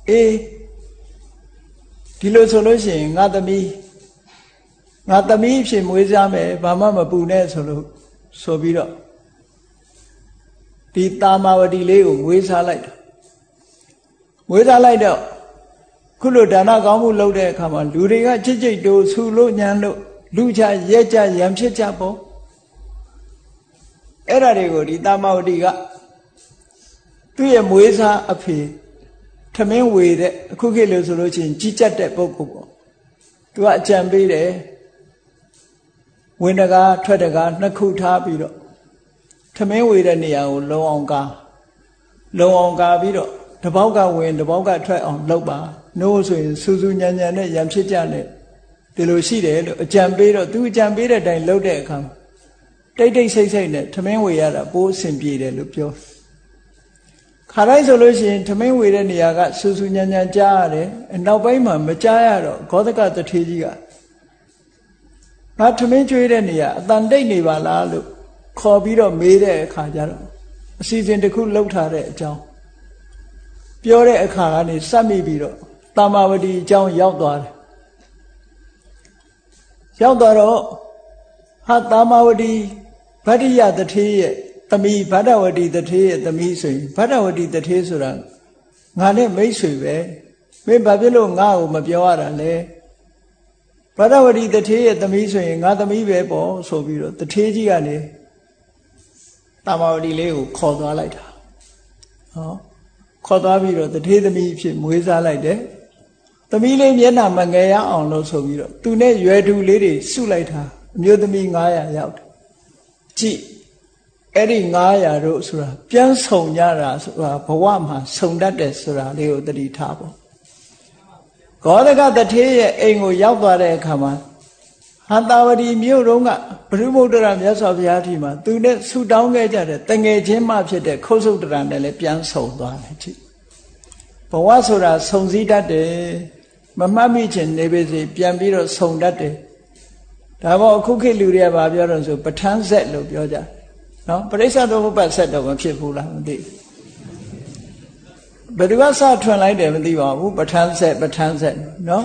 ဒီလိုဆိုလို့ရှိရင်ငါသမီးဖြစ်မွေးစားမယ်ဘာမှမပူနဲ့ဆိုပြီးတော့ဒီတာမာဝတီလေးကိုမွေးစားလိုက်တော့ခုလိုဒါနကောင်းမှုလုပ်တဲ့အခါမှာလူတွေကချစ်ချိတ်တို့ဆူလို့ညံလို့လူချရဲကြရံဖြစ်ကြပေါ့အဲ့ဒါတွေကိုဒီတာမာဝတီကသူ့ရဲ့မွေးစားအဖေထမင်းဝေတဲ့အခုခေတ်လို့ဆိုလို့ချင်းကြီးကြက်တဲ့ပုဂ္ဂိုလ်ပေါ့သူကအကြံပေးတယ်ဝင်တကားထွက်တကား2ခုထားပြီးတော့ထမင်းဝေတဲ့နေရာကိုလုံအောင်ကားလုံအောင်ကာပြီးတော့တပေါက်ကဝင်တပေါက်ကထွက်အောင်လုပ်ပါနိုးဆိုရင်စူးစူးညံညံနဲ့ရံဖြစ်ကြနဲ့ဒီလိုရှိတယ်လို့အကြံပေးတော့သူအကြံပေးတဲ့အတိုင်းလုပ်တဲ့အခါတိတ်တိတ်ဆိတ်ဆိတ်နဲ့ထမင်းဝေရတာပိုးအဆင်ပြေတယ်လို့ပြောခါတိုင်းဆိုလို့ရှိရင်ထမင်းဝေတဲ့နေရာကစူးစူးညံညံကြားရတယ်နောက်ပိုင်းမှာမကြားရတော့ဂေါသကတထေကြီးကငါထမင်းကျွေးတဲ့နေရာအတန်တိတ်နေပါလားလို့ခေါ်ပြီးတော့မေးတဲ့အခါကျတော့အစီအစဉ်တစ်ခုလှုပ်ထားတဲ့အကြောင်းပြောတဲ့အခါကနေစက်မိပြီးတော့တာမာဝတီအကြောင်းရောက်သွားတယ်ရောက်သွားတော့ဟာတာမာဝတီဗတ္တိယတထေးရဲ့သမီးဗတ္တဝတီတထေးရဲ့သမီးဆိုရင်ဗတ္တဝတီတထေးဆိုတာငါနဲ့မိတ်ဆွေပဲမင်းဘာဖြစ်လို့ငါ့ကိုမပြောရတာလဲဗတ္တဝတီတထေးရဲ့သမီးဆိုရင်ငါသမီးပဲပေါ့ဆိုပြီးတော့တထေးကြီးကနေတာမာဝတီလေးကိုခေါ်သွားလိုက်တာဟောခေါ်သွားပြီးတော့တထေးသမီးဖြစ်မွေးစားလိုက်တယ်သမီးလေးမျက်နှာမငယ်ရအောင်လို့ဆိုပြီးတော့သူနဲ့ရွယ်တူလေးတွေစုလိုက်တာအမျိုးသမီး900ရောက်တယ်ကြည့်အဲ့ဒီ900တို့ဆိုတာပြန်ဆုံကြတာဆိုတာဘဝမှာဆုံတတ်တယ်ဆိုတာလေးကိုသတိထားပေါ့ဂေါသကတထေးရဲ့အိမ်ကိုရောက်သွားတဲ့အခါမှာဟန္တာဝတီမြို့တုန်းကဘုရုမုဒ္ဒရာမြတ်စွာဘုရားထီမှာသူနဲ့ဆူတောင်းခဲ့ကြတဲ့တငယ်ချင်းမှဖြစ်တဲ့ခုတ်ဆုတ်တရနဲ့လည်းပြန်ဆုံသွားတယ်ကြည့်ဘဝဆိုတာဆုံစည်းတတ်တယ်မမှတ်မိချင်နေပါစေပြန်ပြီးတော့ဆုံတတ်တယ်ဒါပေါ့အခုခေတ်လူတွေကဘာပြောတော့ဆိုပဋ္ဌာန်းဆက်လို့ပြောကြနော်ပရိစ္ဆသမုပ္ပါဒ်ဆက်တော့မဖြစ်ဘူးလားမသိဘယ်သူကစထွင်လိုက်တယ်မသိပါဘူးပဋ္ဌာန်းဆက်နော်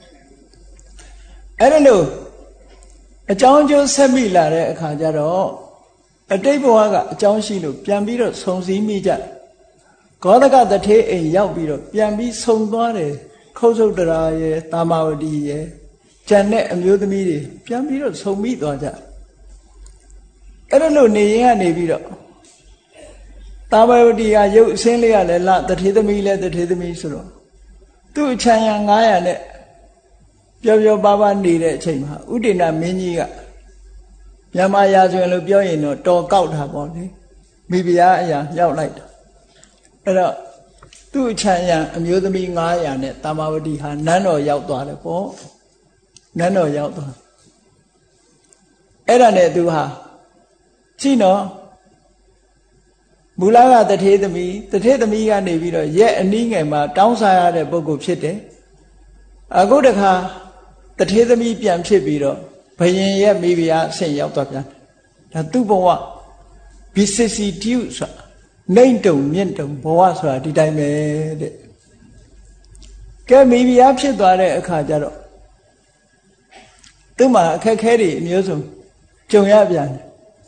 အဲ့ဒါလို့အကြောင်းအကျိုးဆက်မိလာတဲ့အခါကျတော့အတိတ်ဘဝကအကြောင်းရှိလို့ပြန်ပြီးတော့ဆုံစည်းမိကြဂေါသကတထေးအိမ်ရောက်ပြီးတော့ပြန်ပြီးဆုံသွားတယ်ခုတ်ဆုတ်တရာရဲ့တာမာဝတီရဲ့ကျန်တဲ့အမျိုးသမီးတွေပြန်ပြီးတော့ဆုံမိသွားကြအဲ့ဒါလို့နေရင်ကနေပြီးတော့တာမာဝတီကရုပ်အစင်းလေးကလည်းတထေးသမီးလည်းတထေးသမီးဆိုတော့သူ့အချမ်းရ900နဲ့ပျော်ပျော်ပါးပါးနေတဲ့အချိန်မှာဥဒိဏမင်းကြီးကမြန်မာရာဇဝင်လို့ပြောရင်တော့တော်ကောက်တာပေါ့လေမိဖုရားအရာရောက်လိုက်တာအဲ့တော့သူ့အချမ်းရအမျိုးသမီး900နဲ့တာမာဝတီဟာနန်းတော်ရောက်သွားတယ်ပေါ့နန်းတော်ရောက်သွားအဲ့ဒါနဲ့သူဟာကြည့်နော်မူလကတထေးသမီးကနေပြီးတော့ရဲ့အနည်းငယ်မှာတောင်းစားရတဲ့ပုဂ္ဂိုလ်ဖြစ်တယ်အခုတခါတထေးသမီးပြန်ဖြစ်ပြီးတော့ဘယင်ရဲ့မိဖုရားအဆင့်ရောက်သွားပြန်ဒါသူ့ဘဝ vicissitude ဆိုတာနှိမ့်တုံမြင့်တုံဘဝဆိုတာဒီတိုင်းပဲတဲ့ကဲမိဖုရားဖြစ်သွားတဲ့အခါကျတော့သူ့မှာအခက်ခဲတွေအမျိုးစုံကြုံရပြန်တယ်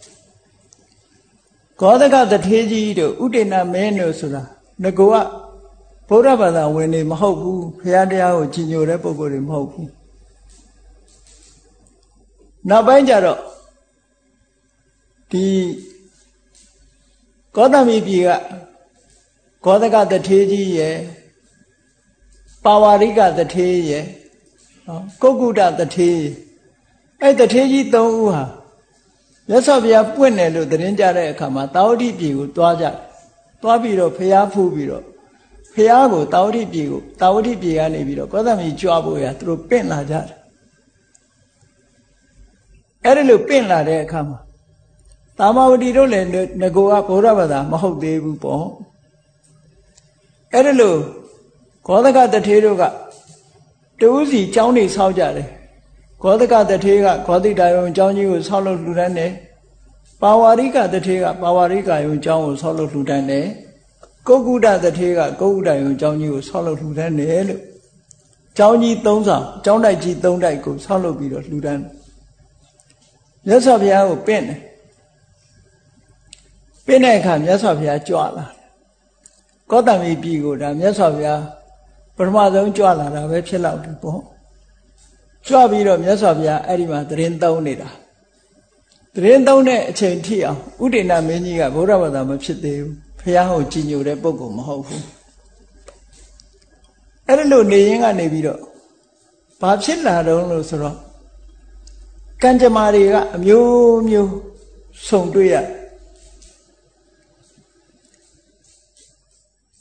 ဂေါသကတထေးကြီးတို့ဥဒိဏမင်းတို့ဆိုတာငကောကဗုဒ္ဓဘာသာဝင်နေမဟုတ်ဘူးဘုရားတရားကိုကြီးညိုတဲ့ပုဂ္ဂိုလ်တွေမဟုတ်ဘူးနောက်ပိုင်းကျတော့ဒီကောသမီပြည်ကဂေါသကတထေးကြီးရဲ့ပါဝါရိကတထေးရဲ့ကုက္ကုတတထေးအဲ့တထေးကြီး3ဦးဟာမြတ်စွာဘုရားပွင့်တယ်လို့သတင်းကြတဲ့အခါမှာတာဝတိပြည်ကိုသွားကြတယ်သွားပြီးတော့ဘုရားဖူးပြီးတော့ဘုရားကိုတာဝတိပြည်ကနေပြီးတော့ကောသမီကြွားဖို့ရသူတို့ပင့်လာကြတယ်အဲ့ဒါလို့ပင့်လာတဲ့အခါမှာတာမာဝတီတို့လည်းငကောကဗုဒ္ဓဘာသာမဟုတ်သေးဘူးပေါ့အဲ့ဒါလို့ဂေါသကတထေးတို့ကတူးစီကျောင်းနေဆောက်ကြတယ်ဂေါသကတထေးကဂေါတိတာယုံကျောင်းကြီးကိုဆောက်လို့လှူဒန်းတယ်ပါဝါရိကတထေးကပါဝါရိကယုံကျောင်းကိုဆောက်လို့လှူဒန်းတယ်ကုက္ကုတတထေးကကုက္ကုတယုံကျောင်းကြီးကိုဆောက်လို့လှူဒန်းတယ်လို့ကျောင်းကြီး3ဆောင်ကျောင်းတိုက်ကြီး3တိုက်ကိုဆောက်လုပ်ပြီးတော့လှူဒန်းမြတ်စွာဘုရားကိုပင့်တယ်ပင့်တဲ့အခါမြတ်စွာဘုရားကြွလာတယ်ကောသမိပြည်ကိုဒါမြတ်စွာဘုရားပထမဆုံးကြွလာတာပဲဖြစ်လောက်တယ်ပေါ့ကြွပြီးတော့မြတ်စွာဘုရားအဲ့ဒီမှာသတင်းသုံးနေတာသတင်းသုံးတဲ့အချိန်ထိအောင်ဥဒိဏမင်းကြီးကဗုဒ္ဓဘာသာမဖြစ်သေးဘူးဘုရားဟောကြီးညိုတဲ့ပုဂ္ဂိုလ်မဟုတ်ဘူးအဲ့ဒီလိုနေရင်ကနေပြီးတော့ဘာဖြစ်လာတော့လို့ဆိုတော့ကံကြမ္မာတွေကအမျိုးမျိုးဆုံတွေ့ရ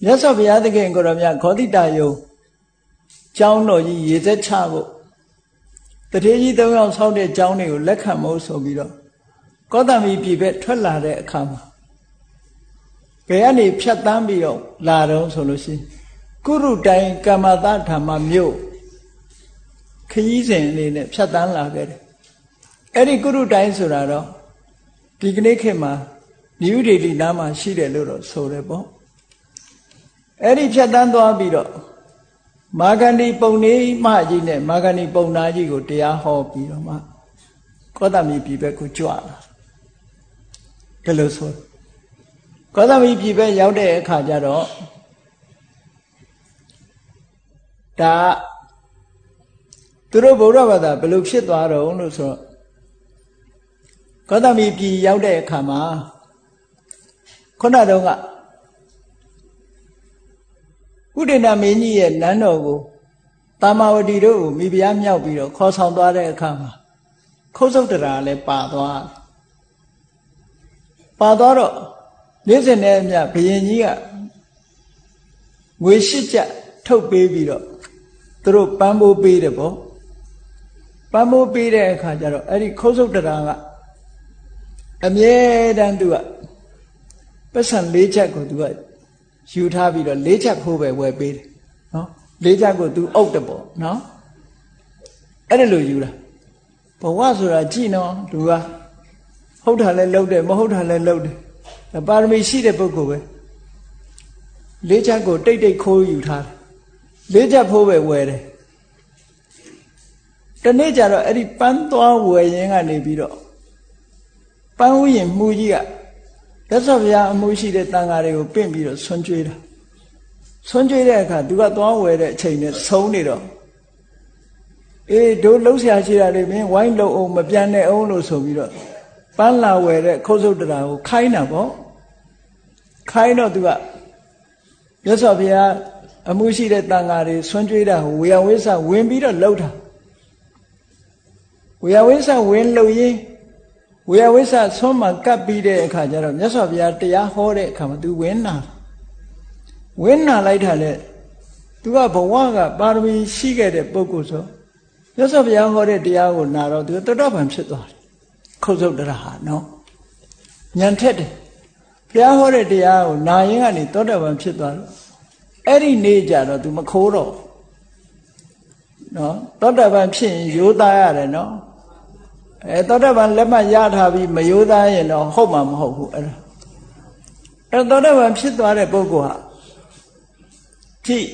မြတ်စွာဘုရားသခင်ကိုရောမြတ်ဂောတိတယုံကျောင်းတော်ကြီးရေသက်ချဖို့တထေးကြီး၃ယောက်ဆောက်တဲ့ကျောင်းတွေကိုလက်ခံမို့ဆိုပြီးတော့ကောသမီပြည်ဘက်ထွက်လာတဲ့အခါမှာဘယ်ကနေဖြတ်တန်းပြီးတော့လာတော့ဆိုလို့ရှိရင်ကုရုတိုင်ကမ္မသဓမ္မမြို့ခရီးစဉ်အနေနဲ့ဖြတ်တန်းလာခဲ့တယ်အဲ့ဒီကုရုတိုင်ဆိုတာတော့ဒီကနေ့ခေတ်မှာနယူးဒေလီနားမှာရှိတယ်လို့တော့ဆိုတယ်ပေါ့အဲ့ဒီဖြတ်တန်းသွားပြီးတော့မာဂန္ဒီပုံနေမကြီးနဲ့မာဂန္ဒီပုံနာကြီးကိုတရားဟောပြီးတော့မှကောသမီပြည်ဘက်ကိုကြွလာဘယ်လိုဆိုကောသမီပြည်ဘက်ရောက်တဲ့အခါကျတော့ဒါသူတို့ဗုဒ္ဓဘာသာဘယ်လိုဖြစ်သွားတော့လို့ဆိုတော့ကောသမီပြည်ရောက်တဲ့အခါမှာခုနတုန်းကဥဒိဏမင်းကြီးရဲ့နန်းတော်ကိုတာမာဝတီတို့ကိုမိဖုရားမြောက်ပြီးတော့ခေါ်ဆောင်သွားတဲ့အခါမှာခုတ်ဆုတ်တရာလည်းပါသွားတော့နေ့စဉ်နဲ့အမျှဘုရင်ကြီးကငွေ8ကျပ်ထုတ်ပေးပြီးတော့သူတို့ပန်းပိုးပေးတယ်ပေါ့ပန်းပိုးပေးတဲ့အခါကျတော့အဲ့ဒီခုတ်ဆုတ်တရာကအမြဲတမ်းသူကပတ်စံ4ချက်ကိုသူကယူထားပြီးတော့4ချက်ဖိုးပဲဝယ်ပေးတယ်နော်4ချက်ကိုသူအုပ်တယ်ပေါ့နော်အဲ့ဒါလိုယူတာဘဝဆိုတာကြည့်နော်သူကဟုတ်တာလည်းလုပ်တယ်မဟုတ်တာလည်းလုပ်တယ်ပါရမီရှိတဲ့ပုဂ္ဂိုလ်ပဲ4ချက်ကိုတိတ်တိတ်ခိုးယူထားတယ်4ချက်ဖိုးပဲဝယ်တယ်တနေ့ကျတော့အဲ့ဒီပန်းသွားဝယ်ရင်းကနေပြီးတော့ပန်းဥယျာဉ်မှုကြီးကရသော်ဗျာအမှုရှိတဲ့တန်ဃာတွေကိုပင့်ပြီးတော့ဆွံ့ကြွေးတာဆွံ့ကြွေးတဲ့အခါသူကသွားဝယ်တဲ့အချိန်နဲ့ဆုံးနေတော့အေးတို့လှုပ်ရှားရှိတာလေမင်းဝိုင်းလုံအောင်မပြန်နဲ့အောင်လို့ဆိုပြီးတော့ပန်းလာဝယ်တဲ့ခုတ်ဆုတ်တရာကိုခိုင်းတာပေါ့ခိုင်းတော့သူကရသော်ဗျာအမှုရှိတဲ့တန်ဃာတွေဆွံ့ကြွေးတာကိုဝေယဝိဆဝင်ပြီးတော့လှုပ်တာဝေယဝိဆဝင်လှုပ်ရင်ဝေယဝိဆဆွမ်းမှကပ်ပြီးတဲ့အခါကျတော့မြတ်စွာဘုရားတရားဟောတဲ့အခါမှာ तू ဝင်နာလိုက်တာလေ तू ကဘဝကပါရမီရှိခဲ့တဲ့ပုဂ္ဂိုလ်ဆိုမြတ်စွာဘုရားဟောတဲ့တရားကိုနာတော့ तू တောတပံဖြစ်သွားတယ်ခုတ်ဆုတ်တရာဟာနော်ဉာဏ်ထက်တယ်ဘုရားဟောတဲ့တရားကိုနာရင်ကနေတောတပံဖြစ်သွားတော့အဲ့ဒီနေ့ကျတော့ तू မခိုးတော့နော်တောတပံဖြစ်ရင်ရိုးသားရတယ်နော်သောတပန်လက်မှတ်ရထားပြီးမယိုးသားရင်တော့ဟုတ်မှာမဟုတ်ဘူးအဲ့သောတပန်ဖြစ်သွားတဲ့ပုဂ္ဂိုလ်ဟာကြည့်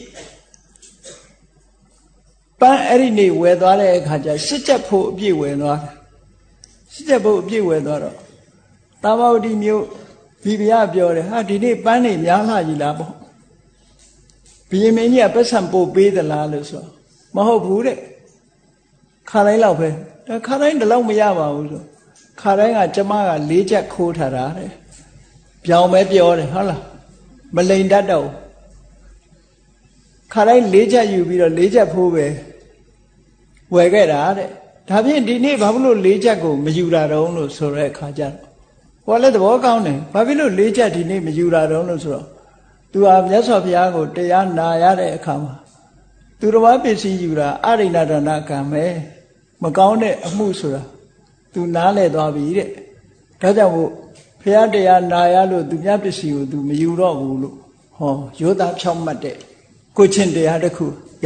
ပန်းအဲ့ဒီနေ့ဝယ်သွားတဲ့အခါကျရှစ်ချက်ဖို့အပြည့်ဝယ်သွားတယ်ရှစ်ချက်ဖို့အပြည့်ဝယ်သွားတော့သာမဝတိမျိုးဘီဘုရားပြောတယ်ဟာဒီနေ့ပန်းနေများလာကြီးလားပေါ့ဘုရင်မင်းကြီးကပတ်စံပို့ပေးသလားလို့ဆိုမဟုတ်ဘူးတဲ့ခါတိုင်းလောက်ပဲခါတိုင်းတလောက်မရပါဘူးဆိုခါတိုင်းကကျမက4ချက်ခိုးထားတာတဲ့ပြောင်းပဲပြောတယ်ဟုတ်လားမလိန်တတ်တော့ခါတိုင်း4ချက်ယူပြီးတော့4ချက်ဖိုးပဲဝယ်ခဲ့တာတဲ့ဒါဖြင့်ဒီနေ့ဘာဖြစ်လို့4ချက်ကိုမယူတာတော့လို့ဆိုတဲ့အခါကျတော့ဟောလည်းသဘောကောင်းတယ်ဘာဖြစ်လို့4ချက်ဒီနေ့မယူတာတော့လို့ဆိုတော့သူဟာမြတ်စွာဘုရားကိုတရားနာရတဲ့အခါမှာသူတော်ဘာပစ္စည်းယူတာအရိဏဒါနကံပဲမကောင်းတဲ့အမှုဆိုတာသူနားလဲသွားပြီတဲ့ဒါကြောင့်မို့ဘုရားတရားနာရလို့သူမြတ်ပစ္စည်းကိုသူမယူတော့ဘူးလို့ဟောယောသားဖြောင့်မှတ်တဲ့ကိုချင်းတရားတစ်ခုရ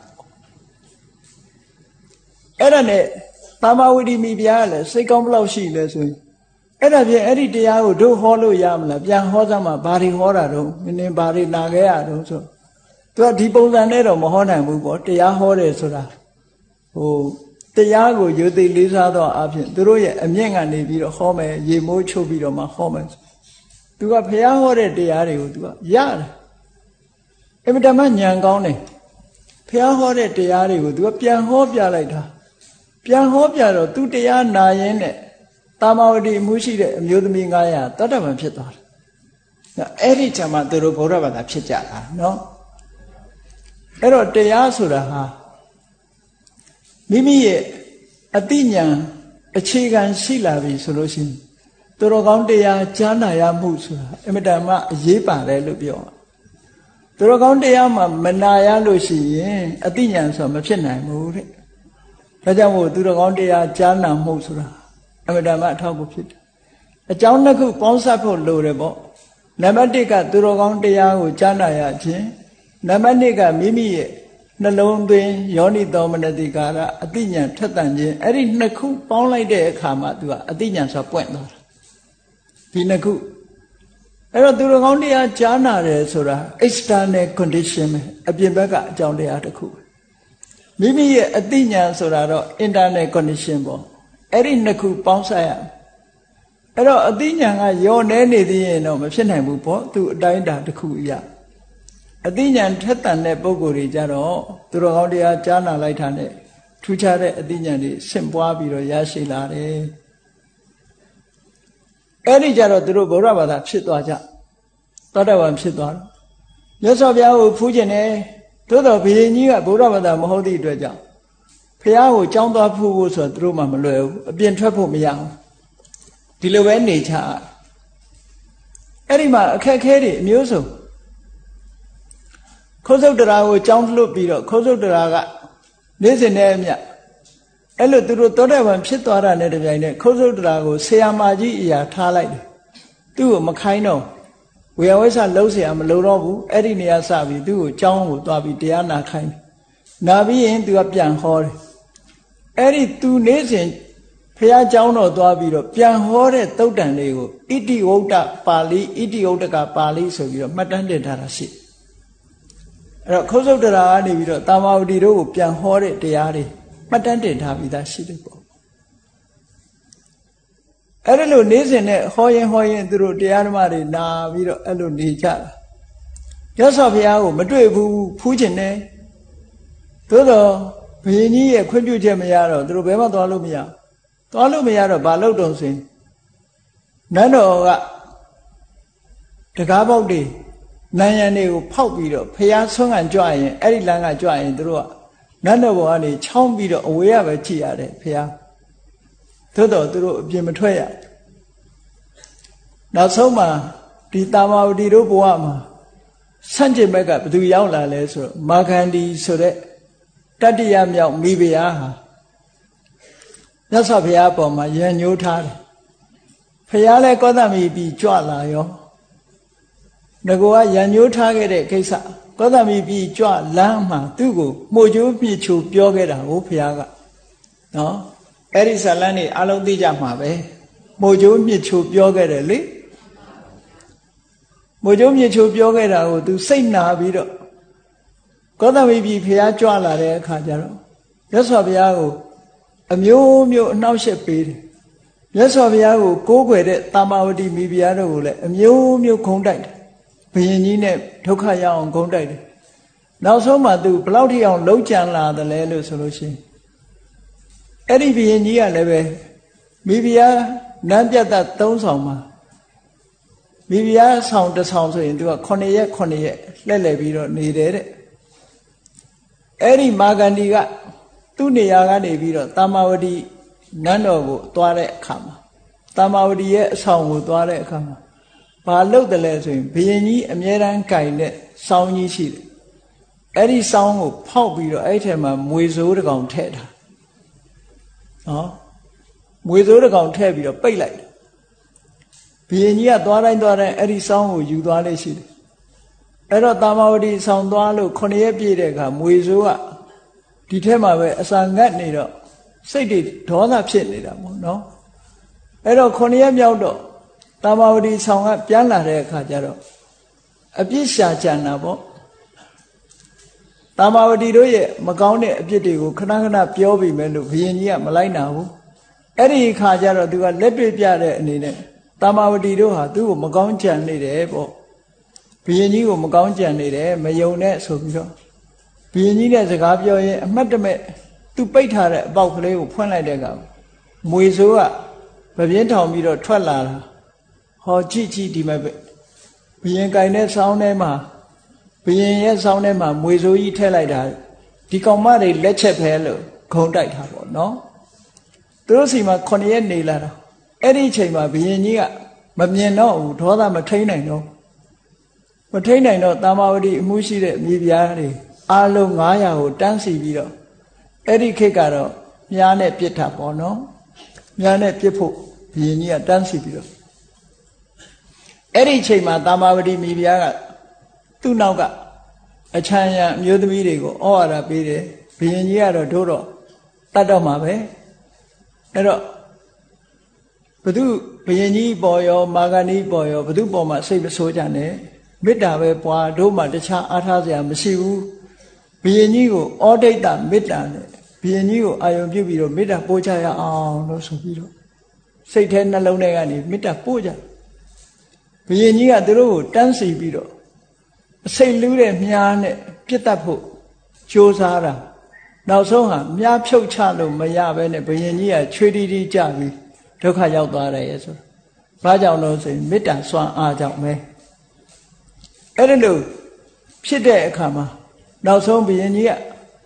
အဲ့ဒါနဲ့သာမဝတိမိဘုရားကလည်းစိတ်ကောင်းဘလောက်ရှိလဲဆိုရင်အဲ့ဒါဖြင့်အဲ့ဒီတရားကိုတို့ဟောလို့ရမလားပြန်ဟောစမ်းမှာဘာတွေဟောတာတော့နည်းနည်းဘာတွေနာခဲ့ရတော့ဆိုသူကဒီပုံစံနဲ့တော့မဟောနိုင်ဘူးပေါ့တရားဟောတယ်ဆိုတာဟိုတရားကိုယုသိလေးစားသောအဖြစ်သူတို့ရဲ့အမြင့်ကနေပြီးတော့ဟောမယ်ရေမိုးချုပ်ပြီးတော့မှဟောမယ်သူကဘုရားဟောတဲ့တရားတွေကိုသူကရတယ်အမြဲတမ်းဉာဏ်ကောင်းတယ်ဘုရားဟောတဲ့တရားတွေကိုသူကပြန်ဟောပြလိုက်တာပြန်ဟောပြတော့သူတရားနာရင်းနဲ့တာမဝတိအမှုရှိတဲ့အမျိုးသမီး900တတ္တဗံဖြစ်သွားတယ်အဲ့ဒီချိန်မှာသူတို့ဗုဒ္ဓဘာသာဖြစ်ကြတာနော်အဲ့တော့တရားဆိုတာဟာမိမိရဲ့အတိညာအခြေခံရှိလာပြီဆိုလို့ရှိရင်သူတော်ကောင်းတရားကြားနာရမှုဆိုတာအမြဲတမ်းအရေးပါတယ်လို့ပြောသူတော်ကောင်းတရားမှာမနာရလို့ရှိရင်အသိဉာဏ်ဆိုမဖြစ်နိုင်ဘူးတဲ့ဒါကြောင့်မို့သူတော်ကောင်းတရားကြားနာမှုဆိုတာအမှန်တမ်းအထောက်အကူဖြစ်တယ်အကြောင်းတစ်ခုပေါင်းစပ်ဖို့လိုတယ်ပေါ့နံပါတ်1ကသူတော်ကောင်းတရားကိုကြားနာရခြင်းနံပါတ်2ကမိမိရဲ့နှလုံးသွင်းယောနိသောမနတိကာရအသိဉာဏ်ထက်သန်ခြင်းအဲ့ဒီနှစ်ခုပေါင်းလိုက်တဲ့အခါမှာသူကအသိဉာဏ်ဆိုပွင့်သွားတာဒီနှစ်ခုအဲ့တော့သူတော်ကောင်းတရားကြားနာတယ်ဆိုတာ external condition ပဲအပြင်ဘက်ကအကြောင်းတရားတစ်ခုမိမိရဲ့အသိဉာဏ်ဆိုတာတော့ internal condition ပေါ့အဲ့ဒီနှစ်ခုပေါင်းစပ်ရအဲ့တော့အသိဉာဏ်ကယောနေနေသေးရင်တော့မဖြစ်နိုင်ဘူးပေါ့သူအတိုင်းအတာတစ်ခုရအသိဉာဏ်ထက်သန်တဲ့ပုဂ္ဂိုလ်တွေကြတော့သူတော်ကောင်းတရားကြားနာလိုက်တာနဲ့ထူးခြားတဲ့အသိဉာဏ်တွေဆင့်ပွားပြီးတော့ရရှိလာတယ်အဲ့ဒီကြတော့သူတို့ဗုဒ္ဓဘာသာဖြစ်သွားကြသောတာပန်ဖြစ်သွားတယ်မြတ်စွာဘုရားကိုဖူးခြင်းနဲ့သို့တော်ဘုရင်ကြီးကဗုဒ္ဓဘာသာမဟုတ်သည့်အတွက်ကြောင့်ဘုရားကိုကြောင်းသွားဖူးဖို့ဆိုတော့သူတို့မှမလွယ်ဘူးအပြင်ထွက်ဖို့မရဘူးဒီလိုပဲနေချအဲ့ဒီမှာအခက်အခဲတွေအမျိုးစုံခိုးစုတ်တရားကိုကြောင်းလွတ်ပြီးတော့ခိုးစုတ်တရားကနေ့စဉ်နဲ့အမျှအဲ့လိုသူတို့သောတာပန်ဖြစ်သွားတာနဲ့တပြိုင်နက်ခိုးစုတ်တရားကိုဆရာမကြီးအရာထားလိုက်တယ်သူ့ကိုမခိုင်းတော့ဝေယဝိဆလုံးเสียမလိုတော့ဘူးအဲ့ဒီနေရာစပြီးသူ့ကိုကြောင်းကိုသွားပြီးတရားနာခိုင်းတယ်နာပြီးရင်သူကပြန်ဟောတယ်အဲ့ဒီသူနေ့စဉ်ဘုရားကျောင်းတော်သွားပြီးတော့ပြန်ဟောတဲ့သုတ်တန်လေးကိုဣတိဝုဒ္ဓပါဠိဣတိဝုဒ္ဓကပါဠိဆိုပြီးတော့မှတ်တမ်းတင်ထားတာရှိအဲ့တော့ခိုးစုတ်တရားကနေပြီးတော့တာမာဝတီတို့ကိုပြန်ဟောတဲ့တရားတွေမှတ်တမ်းတင်ထားပြီးသားရှိတယ်ပေါ့အဲ့ဒါလို့နေ့စဉ်နဲ့ဟောရင်သူတို့တရားဓမ္မတွေနာပြီးတော့အဲ့လိုနေကြတာရသော်ဘုရားကိုမတွေ့ဘူးဖူးခြင်းနဲ့သို့တော့ဘုရင်ကြီးရဲ့ခွင့်ပြုချက်မရတော့သူတို့ဘယ်မှသွားလို့မရတော့ဘာလို့တုံးဆိုရင်နန်းတော်ကတကားပေါက်တွေနန်းရံတွေကိုဖောက်ပြီးတော့ဘုရားဆုံးခံကြွရင်အဲ့ဒီလမ်းကကြွရင်သူတို့ကနန်းတော်ဘောကနေချောင်းပြီးတော့အဝေးရပဲကြည့်ရတယ်ဘုရားသို့တော့သူတို့အပြင်မထွက်ရနောက်ဆုံးမှာဒီတာမာဝတီတို့ဘဝမှာဆန့်ကျင်ဘက်ကဘယ်သူရောက်လာလဲဆိုတော့မာခန္ဒီဆိုတဲ့တတ္တိယမြောက်မိဖုရားဟာမြတ်စွာဘုရားအပေါ်မှာရံညှိုးထားတယ်ဘုရားလည်းကောသမီပြီးကြွလာရောငကောကရံညှိုးထားခဲ့တဲ့ကိစ္စကောသမီပြီးကြွလမ်းမှာသူ့ကိုမှုချိုးပြချိုးပြောခဲ့တာဟုတ်ဘုရားကနော်အဲ့ဒီဇာလန်းနေအလုံးသိကြမှာပဲမှုချိုးပြချိုးပြောခဲ့တယ်လေမှုချိုးပြချိုးပြောခဲ့တာကိုသူစိတ်နာပြီးတော့ကောသမီပြီးဘုရားကြွလာတဲ့အခါကျတော့မြတ်စွာဘုရားကိုအမျိုးမျိုးအနှောက်အယှက်ပေးတယ်မြတ်စွာဘုရားကိုကိုးကွယ်တဲ့တာမာဝတီမိဖုရားတို့ကိုလည်းအမျိုးမျိုးဂုဏ်တိုက်တယ်ဘုရင်ကြီးနဲ့ဒုက္ခရအောင်ဂုဏ်တိုက်တယ်နောက်ဆုံးမှသူဘလောက်ထိအောင်လုံးကြံလာတယ်လဲလို့ဆိုလို့ရှိရင်အဲ့ဒီဘုရင်ကြီးကလည်းပဲမိဖုရားနန်းပြတ်သက်3ဆောင်မှာမိဖုရားဆောင်တစ်ဆောင်ဆိုရင်သူက9ရက်လှည့်လည်ပြီးတော့နေတယ်တဲ့အဲ့ဒီမာဂန္ဒီကသူ့နေရာကနေပြီးတော့တာမာဝတီနန်းတော်ကိုသွားတဲ့အခါမှာတာမာဝတီရဲ့အဆောင်ကိုသွားတဲ့အခါမှာဘာလုပ်တယ်လဲဆိုရင်ဘုရင်ကြီးအမြဲတမ်းကြိုင်တဲ့စောင်းကြီးရှိတယ်အဲ့ဒီစောင်းကိုဖောက်ပြီးတော့အဲ့ထဲမှာမွေစိုးတစ်ကောင်ထည့်ထားနော်မွေစိုးတစ်ကောင်ထည့်ပြီးတော့ပိတ်လိုက်တယ်ဘုရင်ကြီးကသွားတိုင်းအဲ့ဒီစောင်းကိုယူသွားလေးရှိတယ်အဲ့တော့တာမာဝတီဆောင်သွားလို့9ရက်ပြည့်တဲ့အခါမွေစိုးကဒီထဲမှာပဲအစာငတ်နေတော့စိတ်တွေဒေါသဖြစ်နေတာပေါ့နော်အဲ့တော့9ရက်မြောက်တော့တာမာဝတီဆောင်ကပြန်လာတဲ့အခါကျတော့အပြစ်ရှာကြံတာပေါ့တာမာဝတီတို့ရဲ့မကောင်းတဲ့အပြစ်တွေကိုခဏခဏပြောပြီးမယ်လို့ဘုရင်ကြီးကမလိုက်နာဘူးအဲ့ဒီအခါကျတော့သူကလက်တွေ့ပြတဲ့အနေနဲ့တာမာဝတီတို့ဟာသူ့ကိုမကောင်းကြံနေတယ်ပေါ့ဘုရင်ကြီးကိုမကောင်းကြံနေတယ်မယုံနဲ့ဆိုပြီးတော့ဘုရင်ကြီးနဲ့စကားပြောရင်အမှတ်တမဲ့သူပိတ်ထားတဲ့အပေါက်ကလေးကိုဖွင့်လိုက်တဲ့ကောင်မွေဆိုးကဗပြင်းထောင်ပြီးတော့ထွက်လာတာဟောကြည့်ဒီမဲ့ဘုရင်ကင်တဲ့ဆောင်းထဲမှာဘုရင်ရဲ့ဆောင်းထဲမှာမွေဆိုးကြီးထည့်လိုက်တာဒီကောင်မတွေလက်ချက်ပဲလို့ဂုံတိုက်တာပေါ့နော်သူတို့စီမှာ9ရက်နေလာတော့အဲ့ဒီအချိန်မှာဘုရင်ကြီးကမမြင်တော့ဘူးဒေါသမထိန်နိုင်တော့မထိန်နိုင်တော့တာမာဝတိအမှုရှိတဲ့မြေပြားတွေအားလုံး900ကိုတန်းစီပြီးတော့အဲ့ဒီခေတ်ကတော့မြားနဲ့ပြစ်တာပေါ့နော်မြားနဲ့ပြစ်ဖို့ဘုရင်ကြီးကတန်းစီပြီးတော့အဲ့ဒီချိန်မှာတာမာဝတိမြေပြားကသူ့နောက်ကအချမ်းရံအမျိုးသမီးတွေကိုဩဝါဒပေးတယ်ဘုရင်ကြီးကတော့တို့တော့တတ်တော့မှာပဲအဲ့တော့ဘုရင်ကြီးပေါ်ရောမာဂဏီပေါ်ရောဘုပေါ်မှာစိတ်မဆိုးကြနဲ့မေတ္တာပဲပွားတို့မှတခြားအားထားစရာမရှိဘူးဘုရင်ကြီးကိုဩဒိတမေတ္တာနဲ့ဘုရင်ကြီးကိုအာယုံပြုပြီးတော့မေတ္တာပို့ချရအောင်လို့ဆိုပြီးတော့စိတ်ထဲနှလုံးထဲကနေမေတ္တာပို့ကြဘုရင်ကြီးကသူတို့ကိုတန်းစီပြီးတော့အစိတ်လူးတဲ့မြားနဲ့ပြစ်တတ်ဖို့ကြိုးစားတာနောက်ဆုံးဟာမြားဖြုတ်ချလို့မရဘဲနဲ့ဘုရင်ကြီးကချွေတီတီကြပြီးဒုက္ခရောက်သွားတယ်ရဲ့ဆိုဘာကြောင့်လို့ဆိုရင်မေတ္တာစွမ်းအားကြောင့်ပဲအဲ့ဒါလို့ဖြစ်တဲ့အခါမှာနောက်ဆုံးဘုရင်ကြီးက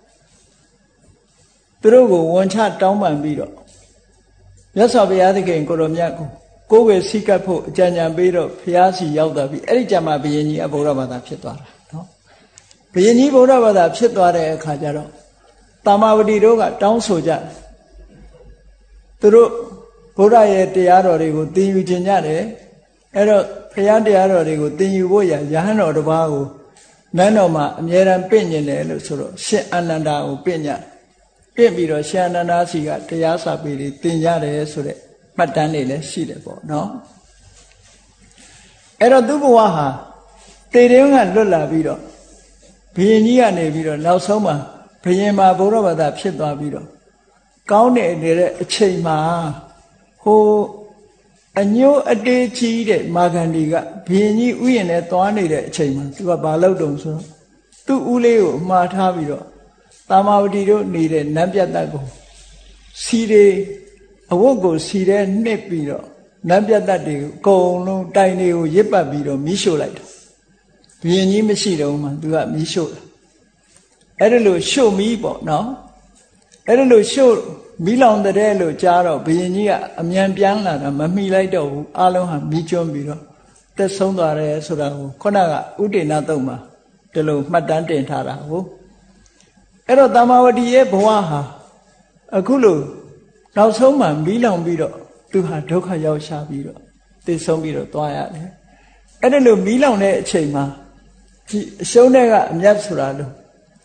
သူတို့ကိုဝန်ချတောင်းပန်ပြီးတော့မြတ်စွာဘုရားသခင်ကိုရောမြတ်ကိုယ်ဝေစိကပ်ဖို့အကြံဉာဏ်ပေးတော့ဘုရားစီရောက်သွားပြီအဲ့ဒီကြမှာဘုရင်ကြီးအဗုဒ္ဓဘာသာဖြစ်သွားတာနော်ဘုရင်ကြီးဗုဒ္ဓဘာသာဖြစ်သွားတဲ့အခါကျတော့တာမာဝတိတို့ကတောင်းဆိုကြတယ်သူတို့ဘုရားရဲ့တရားတော်တွေကိုသင်ယူခြင်းကြတယ်အဲ့တော့ဘုရားတရားတော်တွေကိုသင်ယူဖို့ရဟန်းတော်တစ်ပါးကိုနန်းတော်မှာအမြဲတမ်းပြင့်နေတယ်လို့ဆိုတော့ရှင်အာနန္ဒာကိုပြင့်ကြပြင့်ပြီးတော့ရှင်အာနန္ဒာစီကတရားစာပေတွေသင်ကြတယ်ဆိုတဲ့မှတ်တမ်းတွေလည်းရှိတယ်ပေါ့နော်အဲ့တော့သူ့ဘဝဟာတေတုံးကလွတ်လာပြီးတော့ဘုရင်ကြီးကနေပြီးတော့နောက်ဆုံးမှာဘုရင်မှာဘုရားဘာသာဖြစ်သွားပြီးတော့ကောင်းနေတဲ့အချိန်မှာဟိုအညိုးအတေးကြီးတဲ့မာဂန္ဒီကဘုရင်ကြီးဥယျာဉ်နဲ့သွားနေတဲ့အချိန်မှာသူကဘာလုပ်တုံဆိုတော့သူ့ဦးလေးကိုမှားထားပြီးတော့တာမာဝတီတို့နေတဲ့နတ်ပြတ်တက်ကိုစီတွေအဝတ်ကိုစီထဲနှစ်ပြီးတော့နတ်ပြတ်တက်တွေကိုအကုန်လုံးတိုင်တွေကိုရစ်ပတ်ပြီးတော့မီးရှို့လိုက်တယ်ဘုရင်ကြီးမရှိတော့မှသူကမီးရှို့တယ်အဲ့ဒါလို့ရှို့မီးပေါ့နော်အဲ့ဒါလို့ရှို့မီးလောင်တဲ့လို့ကြားတော့ဘုရင်ကြီးကအမြန်ပြန်လာတာမမီလိုက်တော့ဘူးအလုံးဟာမီးကျွန်းပြီးတော့သက်ဆုံးသွားတယ်ဆိုတာကိုခုနကဥဒေနသုတ်မှာဒီလိုမှတ်တမ်းတင်ထားတာဟုတ်အဲ့တော့တမ္မာဝတီရဲ့ဘဝဟာအခုလို့နောက်ဆုံးမှမီးလောင်ပြီးတော့သူဟာဒုက္ခရောက်ရှာပြီးတော့သိဆုံးပြီးတော့သွားရတယ်အဲ့ဒါလို့မီးလောင်တဲ့အချိန်မှာဒီအရှုံးတဲ့ကအမြတ်ဆိုတာလို့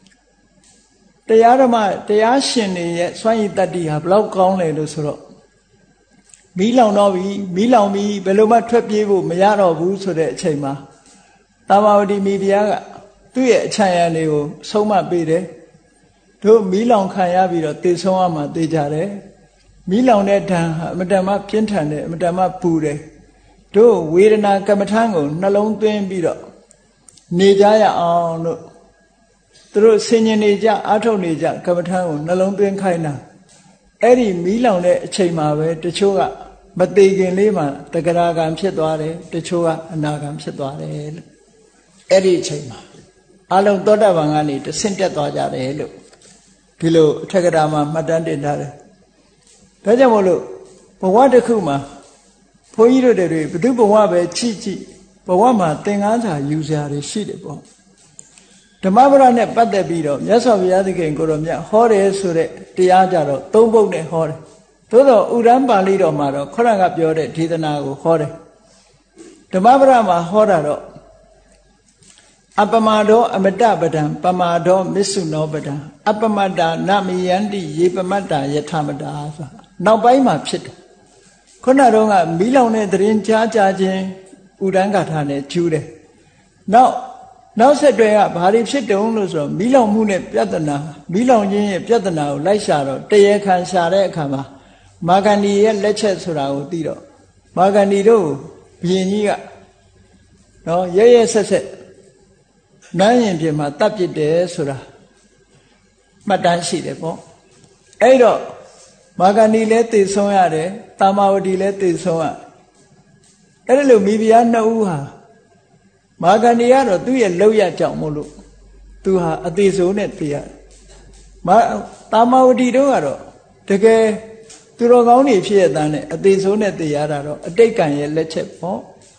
တရားဓမ္မတရားရှင်တွေရဲ့စွမ်းရည်တတ္တိဟာဘလောက်ကောင်းလဲလို့ဆိုတော့မီးလောင်တော့ပြီမီးလောင်ပြီးဘယ်လိုမှထွက်ပြေးဖို့မရတော့ဘူးဆိုတဲ့အချိန်မှာတာမာဝတီမိဖုရားကသူ့ရဲ့အချမ်းရံတွေကိုဆုံးမပေးတယ်တို့မီးလောင်ခံရပြီးတော့တေဆုံးရမှာတေးကြတယ်မီးလောင်တဲ့ဓာတ်ဟာအမတန်မှပြင်းထန်တယ်အမတန်မှပူတယ်တို့ဝေဒနာကမ္မထံကိုနှလုံးသွင်းပြီးတော့နေကြရအောင်လို့သူတို့ဆင်ញင်နေကြအာထုတ်နေကြကမ္မထံကိုနှလုံးသွင်းခိုင်းတာအဲ့ဒီမီးလောင်တဲ့အချိန်မှာပဲတချို့ကမသေးခင်လေးမှာတဂရကံဖြစ်သွားတယ်တချို့ကအနာကံဖြစ်သွားတယ်လို့အဲ့ဒီအချိန်မှာအလုံးသောတာပန်ကနေတဆင့်တက်သွားကြတယ်လို့ဒီလိုအထက်ကရာမှာမှတ်တမ်းတင်ထားတယ်ဒါကြောင့်မို့လို့ဘဝတစ်ခုမှာဘုန်းကြီးတို့တွေဘု து ဘဝပဲကြည့်ဘဝမှာသင်္ကန်းစာယူစရာတွေရှိတယ်ပေါ့ဓမ္မပဒနဲ့ပတ်သက်ပြီးတော့မြတ်စွာဘုရားသခင်ကိုရောမြတ်ဟောတယ်ဆိုတဲ့တရားကြတော့သုံးပုဒ်နဲ့ဟောတယ်သို့တော့ဥရန်ပါဠိတော်မှာတော့ခုနကပြောတဲ့ဒေသနာကိုဟောတယ်ဓမ္မပဒမှာဟောတာတော့အပမဒောအမတပဒံပမာဒောမစ္ဆုနောပဒံအပမတ္တာနမယန္တိယေပမတ္တာယထမတ္တာဆိုနောက်ပိုင်းမှာဖြစ်တယ်ခုနတော့ကမီးလောင်တဲ့သတင်းကြားခြင်းဥဒန်းဂါထာနဲ့ကျူးတယ်နောက်ဆက်တွဲကဘာတွေဖြစ်တုံးလို့ဆိုတော့မီးလောင်မှုနဲ့ပြဿနာမီးလောင်ခြင်းရဲ့ပြဿနာကိုလိုက်ရှာတော့တရားခံရှာတဲ့အခါမှာမာဂန္ဒီရဲ့လက်ချက်ဆိုတာကိုသိတော့မာဂန္ဒီတို့ဘုရင်ကြီးကနော်ရဲဆက်နန်းရင်ပြင်မှာတပ်ပစ်တယ်ဆိုတာမှတ်တမ်းရှိတယ်ပေါ့အဲ့တော့မာဂန္ဒီလည်းသိဆုံးရတယ်တာမာဝတီလည်းသိဆုံးရအဲ့ဒါလို့မိဖုရားနှစ်ဦးဟာမာဂန္ဒီကတော့သူ့ရဲ့လောက်ရကြောင်မို့လို့သူဟာအသေးဆုံးနဲ့သိရတယ်တာမာဝတီတို့ကတော့တကယ်သူတော်ကောင်းတွေဖြစ်ရတဲ့အသေးဆုံးနဲ့သိရတာတော့အတိတ်ကံရဲ့လက်ချက်ပေါ့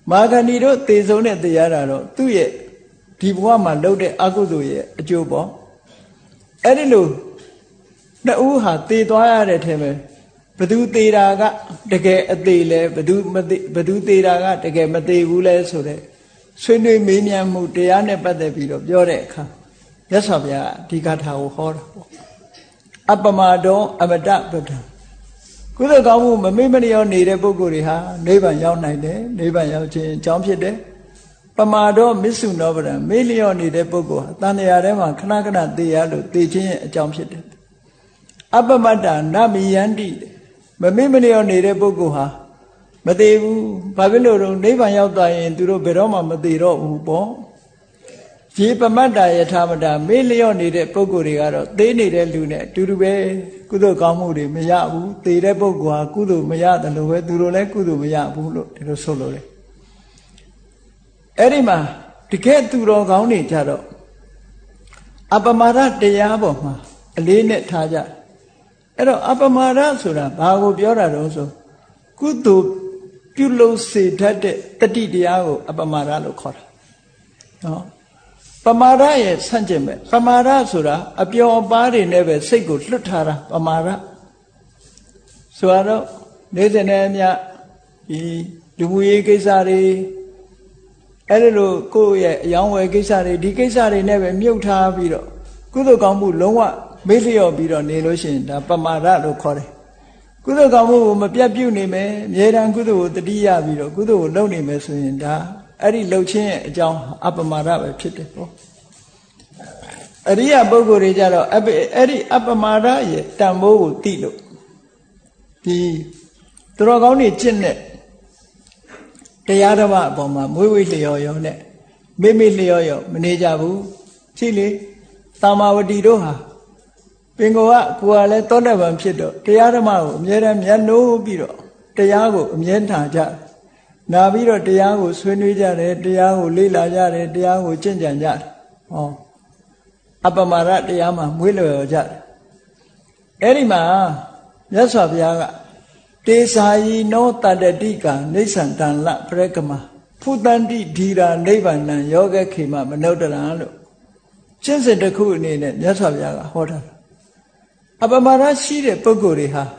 မာဂန္ဒီတို့သေဆုံးတဲ့တရားတော့သူ့ရဲ့ဒီဘဝမှာလုပ်တဲ့အကုသိုလ်ရဲ့အကျိုးပေါ့အဲ့ဒီလိုနှစ်ဦးဟာသေသွားရတဲ့ထဲမှာဘသူသေတာကတကယ်အသေးလဲဘသူသေတာကတကယ်မသေးဘူးလဲဆိုတဲ့ဆွေးနွေးမေးမြန်းမှုတရားနဲ့ပတ်သက်ပြီးတော့ပြောတဲ့အခါမြတ်စွာဘုရားဒီဂါထာကိုဟောတာပေါ့အပမဒောအမတပဒံကုသိုလ်ကောင်းမှုမမေ့မလျော့နေတဲ့ပုဂ္ဂိုလ်တွေဟာနိဗ္ဗာန်ရောက်နိုင်တယ်နိဗ္ဗာန်ရောက်ခြင်းအကြောင်းဖြစ်တယ်ပမာဒောမစ္ဆုနောပဒံမေ့လျော့နေတဲ့ပုဂ္ဂိုလ်ဟာတန်တရားထဲမှာခဏခဏသေရလို့သေခြင်းရဲ့အကြောင်းဖြစ်တယ်အပမတ္တနမိယန္တိမမေ့မလျော့နေတဲ့ပုဂ္ဂိုလ်ဟာမသေးဘူးဘာဖြစ်လို့တော့နိဗ္ဗာန်ရောက်သွားရင်သူတို့ဘယ်တော့မှမသေးတော့ဘူးပေါ့ဒီပမတ္တယထာမတာမေ့လျော့နေတဲ့ပုဂ္ဂိုလ်တွေကတော့သေနေတဲ့လူနဲ့အတူတူပဲကုသိုလ်ကောင်းမှုတွေမရဘူးသေတဲ့ပုဂ္ဂိုလ်ဟာကုသိုလ်မရတယ်လို့ပဲသူတို့လည်းကုသိုလ်မရဘူးလို့ဒီလိုဆိုလို့လေအဲ့ဒီမှာတကယ်သူတော်ကောင်းတွေကြတော့အပမာဒတရားပေါ်မှာအလေးနဲ့ထားကြအဲ့တော့အပမာဒဆိုတာဘာကိုပြောတာတော့ဆိုကုသိုလ်ပြုလို့စေတတ်တဲ့တတိတရားကိုအပမာဒလို့ခေါ်တာနော်ပမာဒရဲ့ဆန့်ကျင်ပဲပမာဒဆိုတာအပျော်အပါးတွေနဲ့ပဲစိတ်ကိုလွတ်ထားတာပမာဒဆိုတော့နေ့စဉ်နဲ့အမျှဒီလူမှုရေးကိစ္စတွေအဲ့လိုကိုယ့်ရဲ့အယောင်းဝယ်ကိစ္စတွေဒီကိစ္စတွေနဲ့ပဲမြုပ်ထားပြီးတော့ကုသိုလ်ကောင်းမှုလုံးဝမေ့လျော့ပြီးတော့နေလို့ရှိရင်ဒါပမာဒလို့ခေါ်တယ်ကုသိုလ်ကောင်းမှုကိုမပြတ်ပြုတ်နေမယ်အမြဲတမ်းကုသိုလ်ကိုတတိယပြီးတော့ကုသိုလ်ကိုလုပ်နေမယ်ဆိုရင်ဒါအဲ့ဒီလှုပ်ခြင်းရဲ့အကြောင်းအပမာဒပဲဖြစ်တယ်ပေါ့အရိယပုဂ္ဂိုလ်တွေကြတော့အဲ့ဒီအပမာဒရဲ့တန်ဖိုးကိုသိလို့ဒီသူတော်ကောင်းတွေကျင့်တဲ့တရားဓမ္မအပေါ်မှာမွေးဝေးလျော်ရောနဲ့မေ့မေ့လျော်ရောမနေကြဘူးရှိလေတာမာဝတီတို့ဟာပင်ကိုကကိုယ်ကလည်းသောတပန်ဖြစ်တော့တရားဓမ္မကိုအမြဲတမ်းမျက်နှိုးပြီးတော့တရားကိုအမြဲထားကြနာပြီးတော့တရားကိုဆွေးနွေးကြတယ်တရားကိုလေ့လာကြတယ်တရားကိုကျင့်ကြံကြတယ်ဟောအပမာဒတရားမှာမွေးလျော်ကြတယ်အဲ့ဒီမှာမြတ်စွာဘုရားကတေစာယီနောတတတိကာနိစ္စံတန်လပရကမဖုတန္တိဓီရာနိဗ္ဗာန်ယောဂခေမမနုဿရံလို့ကျင့်စဉ်တစ်ခုအနေနဲ့မြတ်စွာဘုရားကဟောထားတာအပမာဒရှိတဲ့ပုဂ္ဂိုလ်တွေဟာ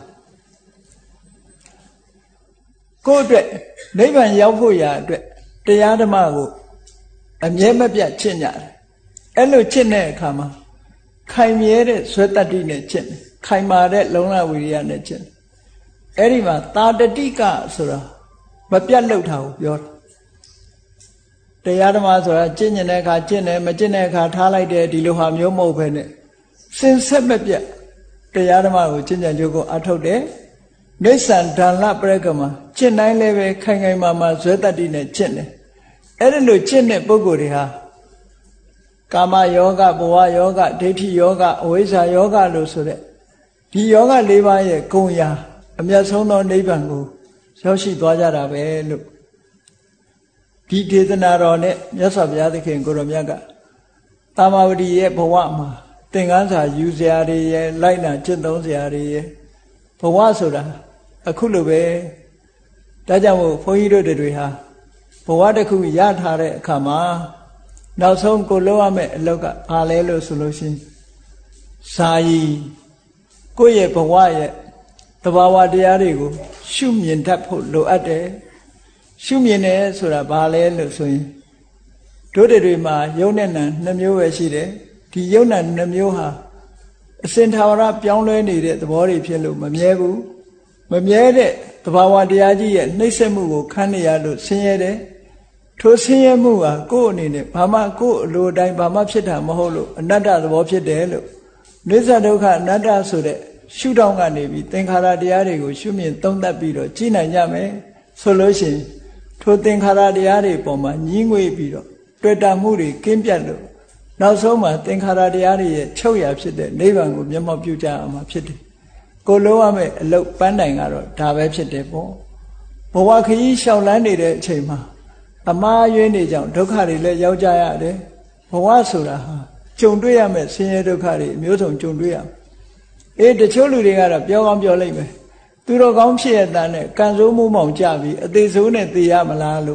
ကိုယ့်အတွက်နိဗ္ဗာန်ရောက်ဖို့ရာအတွက်တရားဓမ္မကိုအမြဲမပြတ်ကျင့်ကြတယ်အဲ့လိုကျင့်တဲ့အခါမှာခိုင်မြဲတဲ့ဇွဲတတ္တိနဲ့ကျင့်တယ်ခိုင်မာတဲ့လုံလဝိရိယနဲ့ကျင့်တယ်အဲ့ဒီမှာတာတတိကဆိုတာမပြတ်လောက်တာကိုပြောတာတရားဓမ္မဆိုတာကျင့်ကျင်တဲ့အခါကျင့်တယ်မကျင့်တဲ့အခါထားလိုက်တယ်ဒီလိုဟာမျိုးမဟုတ်ဘဲနဲ့စင်ဆက်မပြတ်တရားဓမ္မကိုကျင့်ကြံကြိုးကိုအထုတ်တယ်နိစ္စံဒါနပရကမကျင့်တိုင်းလည်းပဲခိုင်ခိုင်မာမာဇွဲတတ္တိနဲ့ကျင့်တယ်အဲ့ဒီလိုကျင့်တဲ့ပုဂ္ဂိုလ်တွေဟာကာမယောဂဘဝယောဂဒိဋ္ဌိယောဂအဝိဇ္ဇာယောဂလို့ဆိုတဲ့ဒီယောဂ၄ပါးရဲ့ဂုဏ်ရာအမြတ်ဆုံးသောနိဗ္ဗာန်ကိုရောက်ရှိသွားကြတာပဲလို့ဒီဒေသနာတော်နဲ့မြတ်စွာဘုရားသခင်ကိုရောမြတ်ကတာမာဝတီရဲ့ဘဝမှာသင်္ကန်းစာယူစရာတွေရဲ့လိုက်နာကျင့်သုံးစရာတွေရဲ့ဘဝဆိုတာအခုလိုပဲဒါကြောင့်မို့ဘုန်းကြီးတို့တွေဟာဘဝတစ်ခုရထားတဲ့အခါမှာနောက်ဆုံးကိုလုပ်ရမယ့်အလုပ်ကဘာလဲလို့ဆိုလို့ရှိရင်စာရည်ကိုယ့်ရဲ့ဘဝရဲ့သဘာဝတရားတွေကိုရှုမြင်တတ်ဖို့လိုအပ်တယ်ရှုမြင်တယ်ဆိုတာဘာလဲလို့ဆိုရင်တို့တွေမှာယုံနဲ့နံ2မျိုးပဲရှိတယ်ဒီယုံနံ2မျိုးဟာအစဉ်သာဝရပြောင်းလဲနေတဲ့သဘောတွေဖြစ်လို့မမြဲဘူးမမြဲတဲ့သဘာဝတရားကြီးရဲ့နှိမ့်ဆက်မှုကိုခံနေရလို့ဆင်းရဲတယ်ထိုဆင်းရဲမှုဟာကိုယ့်အနေနဲ့ဘာမှကိုယ့်အလိုတိုင်းဘာမှဖြစ်တာမဟုတ်လို့အနတ္တသဘောဖြစ်တယ်လို့နိစ္စဒုက္ခအနတ္တဆိုတဲ့ရှုထောင့်ကနေပြီးသင်္ခါရတရားတွေကိုရှုမြင်သုံးသပ်ပြီးတော့ကြည်နိုင်ကြမယ်ဆိုလို့ရှိရင်ထိုသင်္ခါရတရားတွေပေါ်မှာညှင်းငွေပြီးတော့တွေ့တာမှုတွေကင်းပြတ်လို့နောက်ဆုံးမှာသင်္ခါရတရားတွေရဲ့ချုပ်ရဖြစ်တဲ့နိဗ္ဗာန်ကိုမျက်မှောက်ပြုကြအောင်မှာဖြစ်တယ်ကိုလုံးရမယ့်အလုပ်ပန်းတိုင်ကတော့ဒါပဲဖြစ်တယ်ပေါ့ဘဝခရီးလျှောက်လန်းနေတဲ့အချိန်မှာအမှားယွင်းနေကြောင်ဒုက္ခတွေလည်းရောက်ကြရတယ်ဘဝဆိုတာဟာကြုံတွေ့ရမယ့်ဆင်းရဲဒုက္ခတွေအမျိုးစုံကြုံတွေ့ရတချို့လူတွေကတော့ပြောကောင်းပြောလိုက်မယ်သူတော်ကောင်းဖြစ်ရတဲ့နဲ့ကံဆိုးမှုမောင်ကြပြီးအသေးဆိုးနဲ့သေရမလားလို့ဒီ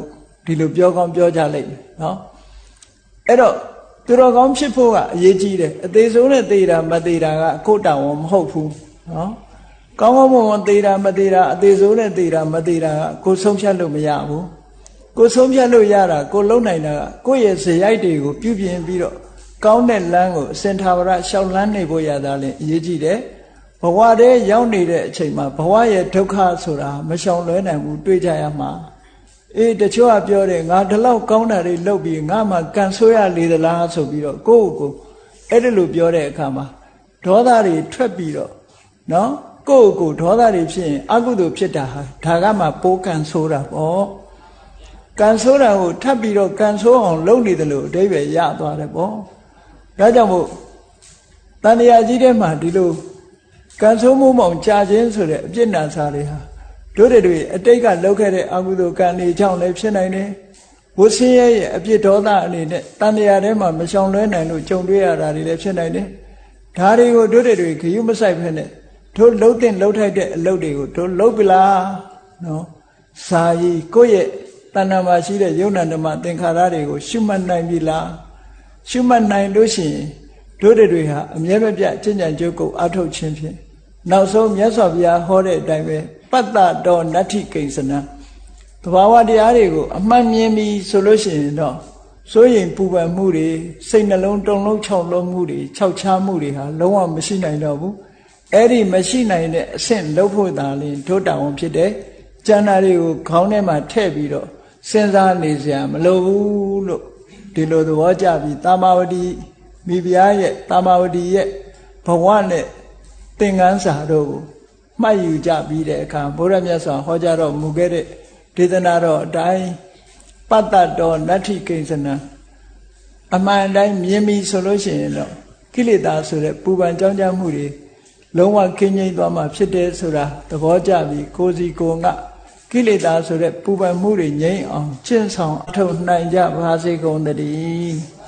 ဒီလိုပြောကောင်းပြောကြလိုက်မယ်နော်အဲ့တော့သူတော်ကောင်းဖြစ်ဖို့ကအရေးကြီးတယ်အသေးဆုံးနဲ့သေတာမသေတာကကိုယ်တောင်မဟုတ်ဘူးနော်ကောင်းကောင်းမွန်မွန်သေတာမသေတာအသေးဆုံးနဲ့သေတာမသေတာကကိုယ်ဆုံးဖြတ်လို့မရဘူးကိုယ်ဆုံးဖြတ်လို့ရတာကိုယ်လုံနိုင်တာကကိုယ့်ရဲ့ဇယိုက်တွေကိုပြုပြင်ပြီးတော့ကောင်းတဲ့လမ်းကိုအစင်ထာဝရရှောက်လန်းနေဖို့ရတာလည်းအရေးကြီးတယ်ဘဝတည်းရောက်နေတဲ့အချိန်မှာဘဝရဲ့ဒုက္ခဆိုတာမရှောင်လွဲနိုင်ဘူးတွေးကြရမှာတချို့ကပြောတယ်ငါဒီလောက်ကောင်းတာတွေလုပ်ပြီးငါမှကန်ဆိုးရလေသလားဆိုပြီးတော့ကိုယ့်ကိုအဲ့ဒီလိုပြောတဲ့အခါမှာဒေါသတွေထွက်ပြီးတော့နော်ကိုယ့်ကိုဒေါသတွေဖြစ်ရင်အကုသိုလ်ဖြစ်တာဟာဒါကမှပိုးကန်ဆိုးတာပေါ့ကန်ဆိုးတာကိုထပ်ပြီးတော့ကန်ဆိုးအောင်လုပ်နေတယ်လို့အဓိပ္ပာယ်ရသွားတယ်ပေါ့ဒါကြောင့်မို့တဏှာကြီးထဲမှာဒီလိုကန်ဆိုးမှုမောင်ကြာခြင်းဆိုတဲ့အပြစ်နာစာတွေဟာတို့တွေအတိတ်ကလုပ်ခဲ့တဲ့အကုသိုလ်ကံတွေကြောင့်လည်းဖြစ်နိုင်တယ်ဝဆင်းရဲရဲ့အပြစ်ဒေါသအနေနဲ့တဏှာထဲမှာမရှောင်လွဲနိုင်လို့ကြုံတွေ့ရတာတွေလည်းဖြစ်နိုင်တယ်ဒါတွေကိုတို့တွေခရုမဆိုင်ဖက်နဲ့တို့လှုပ်တဲ့လှုပ်ထိုက်တဲ့အလုပ်တွေကိုတို့လှုပ်ပလားနော်စာရီကိုယ့်ရဲ့တဏှာမှာရှိတဲ့ယုံနာဓမ္မသင်္ခါရတွေကိုရှုမှတ်နိုင်ပြီလားရှုမှတ်နိုင်လို့ရှိရင်တို့တွေဟာအမြဲမပြတ်ကျင့်ကြံကြိုးကိုအထုတ်ခြင်းဖြင့်နောက်ဆုံးမြတ်စွာဘုရားဟောတဲ့အတိုင်းပဲပတ္တတော်နတ္ထိကိစ္စနံသဘာဝတရားတွေကိုအမှန်မြင်ပြီဆိုလို့ရှိရင်တော့စိုးရင်ပူပန်မှုတွေစိတ်နှလုံးတုန်လှုပ်ခြောက်လုံးမှုတွေခြောက်ခြားမှုတွေဟာလုံးဝမရှိနိုင်တော့ဘူးအဲ့ဒီမရှိနိုင်တဲ့အဆင့်လုပ်ဖို့သာလျှင်တို့တောင်းဖြစ်တယ်ကျန်တာတွေကိုခေါင်းထဲမှာထည့်ပြီးတော့စဉ်းစားနေစရာမလိုဘူးလို့ဒီလိုသဘောကျပြီးတာမာဝတီမိဖုရားရဲ့တာမာဝတီရဲ့ဘဝနဲ့သင်္ကန်းစာတို့ကိုမှတ်ယူကြပြီးတဲ့အခါဘုရားမြတ်စွာဟောကြားတော်မူခဲ့တဲ့ဒေသနာတော်အတိုင်းပတ္တတော်နတ္ထိကိဉ္စနံအမှန်တိုင်းမြင်ပြီဆိုလို့ရှိရင်တော့ကိလေသာဆိုတဲ့ပူပန်ကြောင်းကြမှုတွေလုံးဝကင်းငြိမ်းသွားမှဖြစ်တယ်ဆိုတာသဘောကျပြီးကိုယ်စီကိုယ်ငါကိလေသာဆိုတဲ့ပူပန်မှုတွေငြိမ်းအောင်ကျင့်ဆောင်အထောက်နိုင်ကြပါစေကုန်သတည်း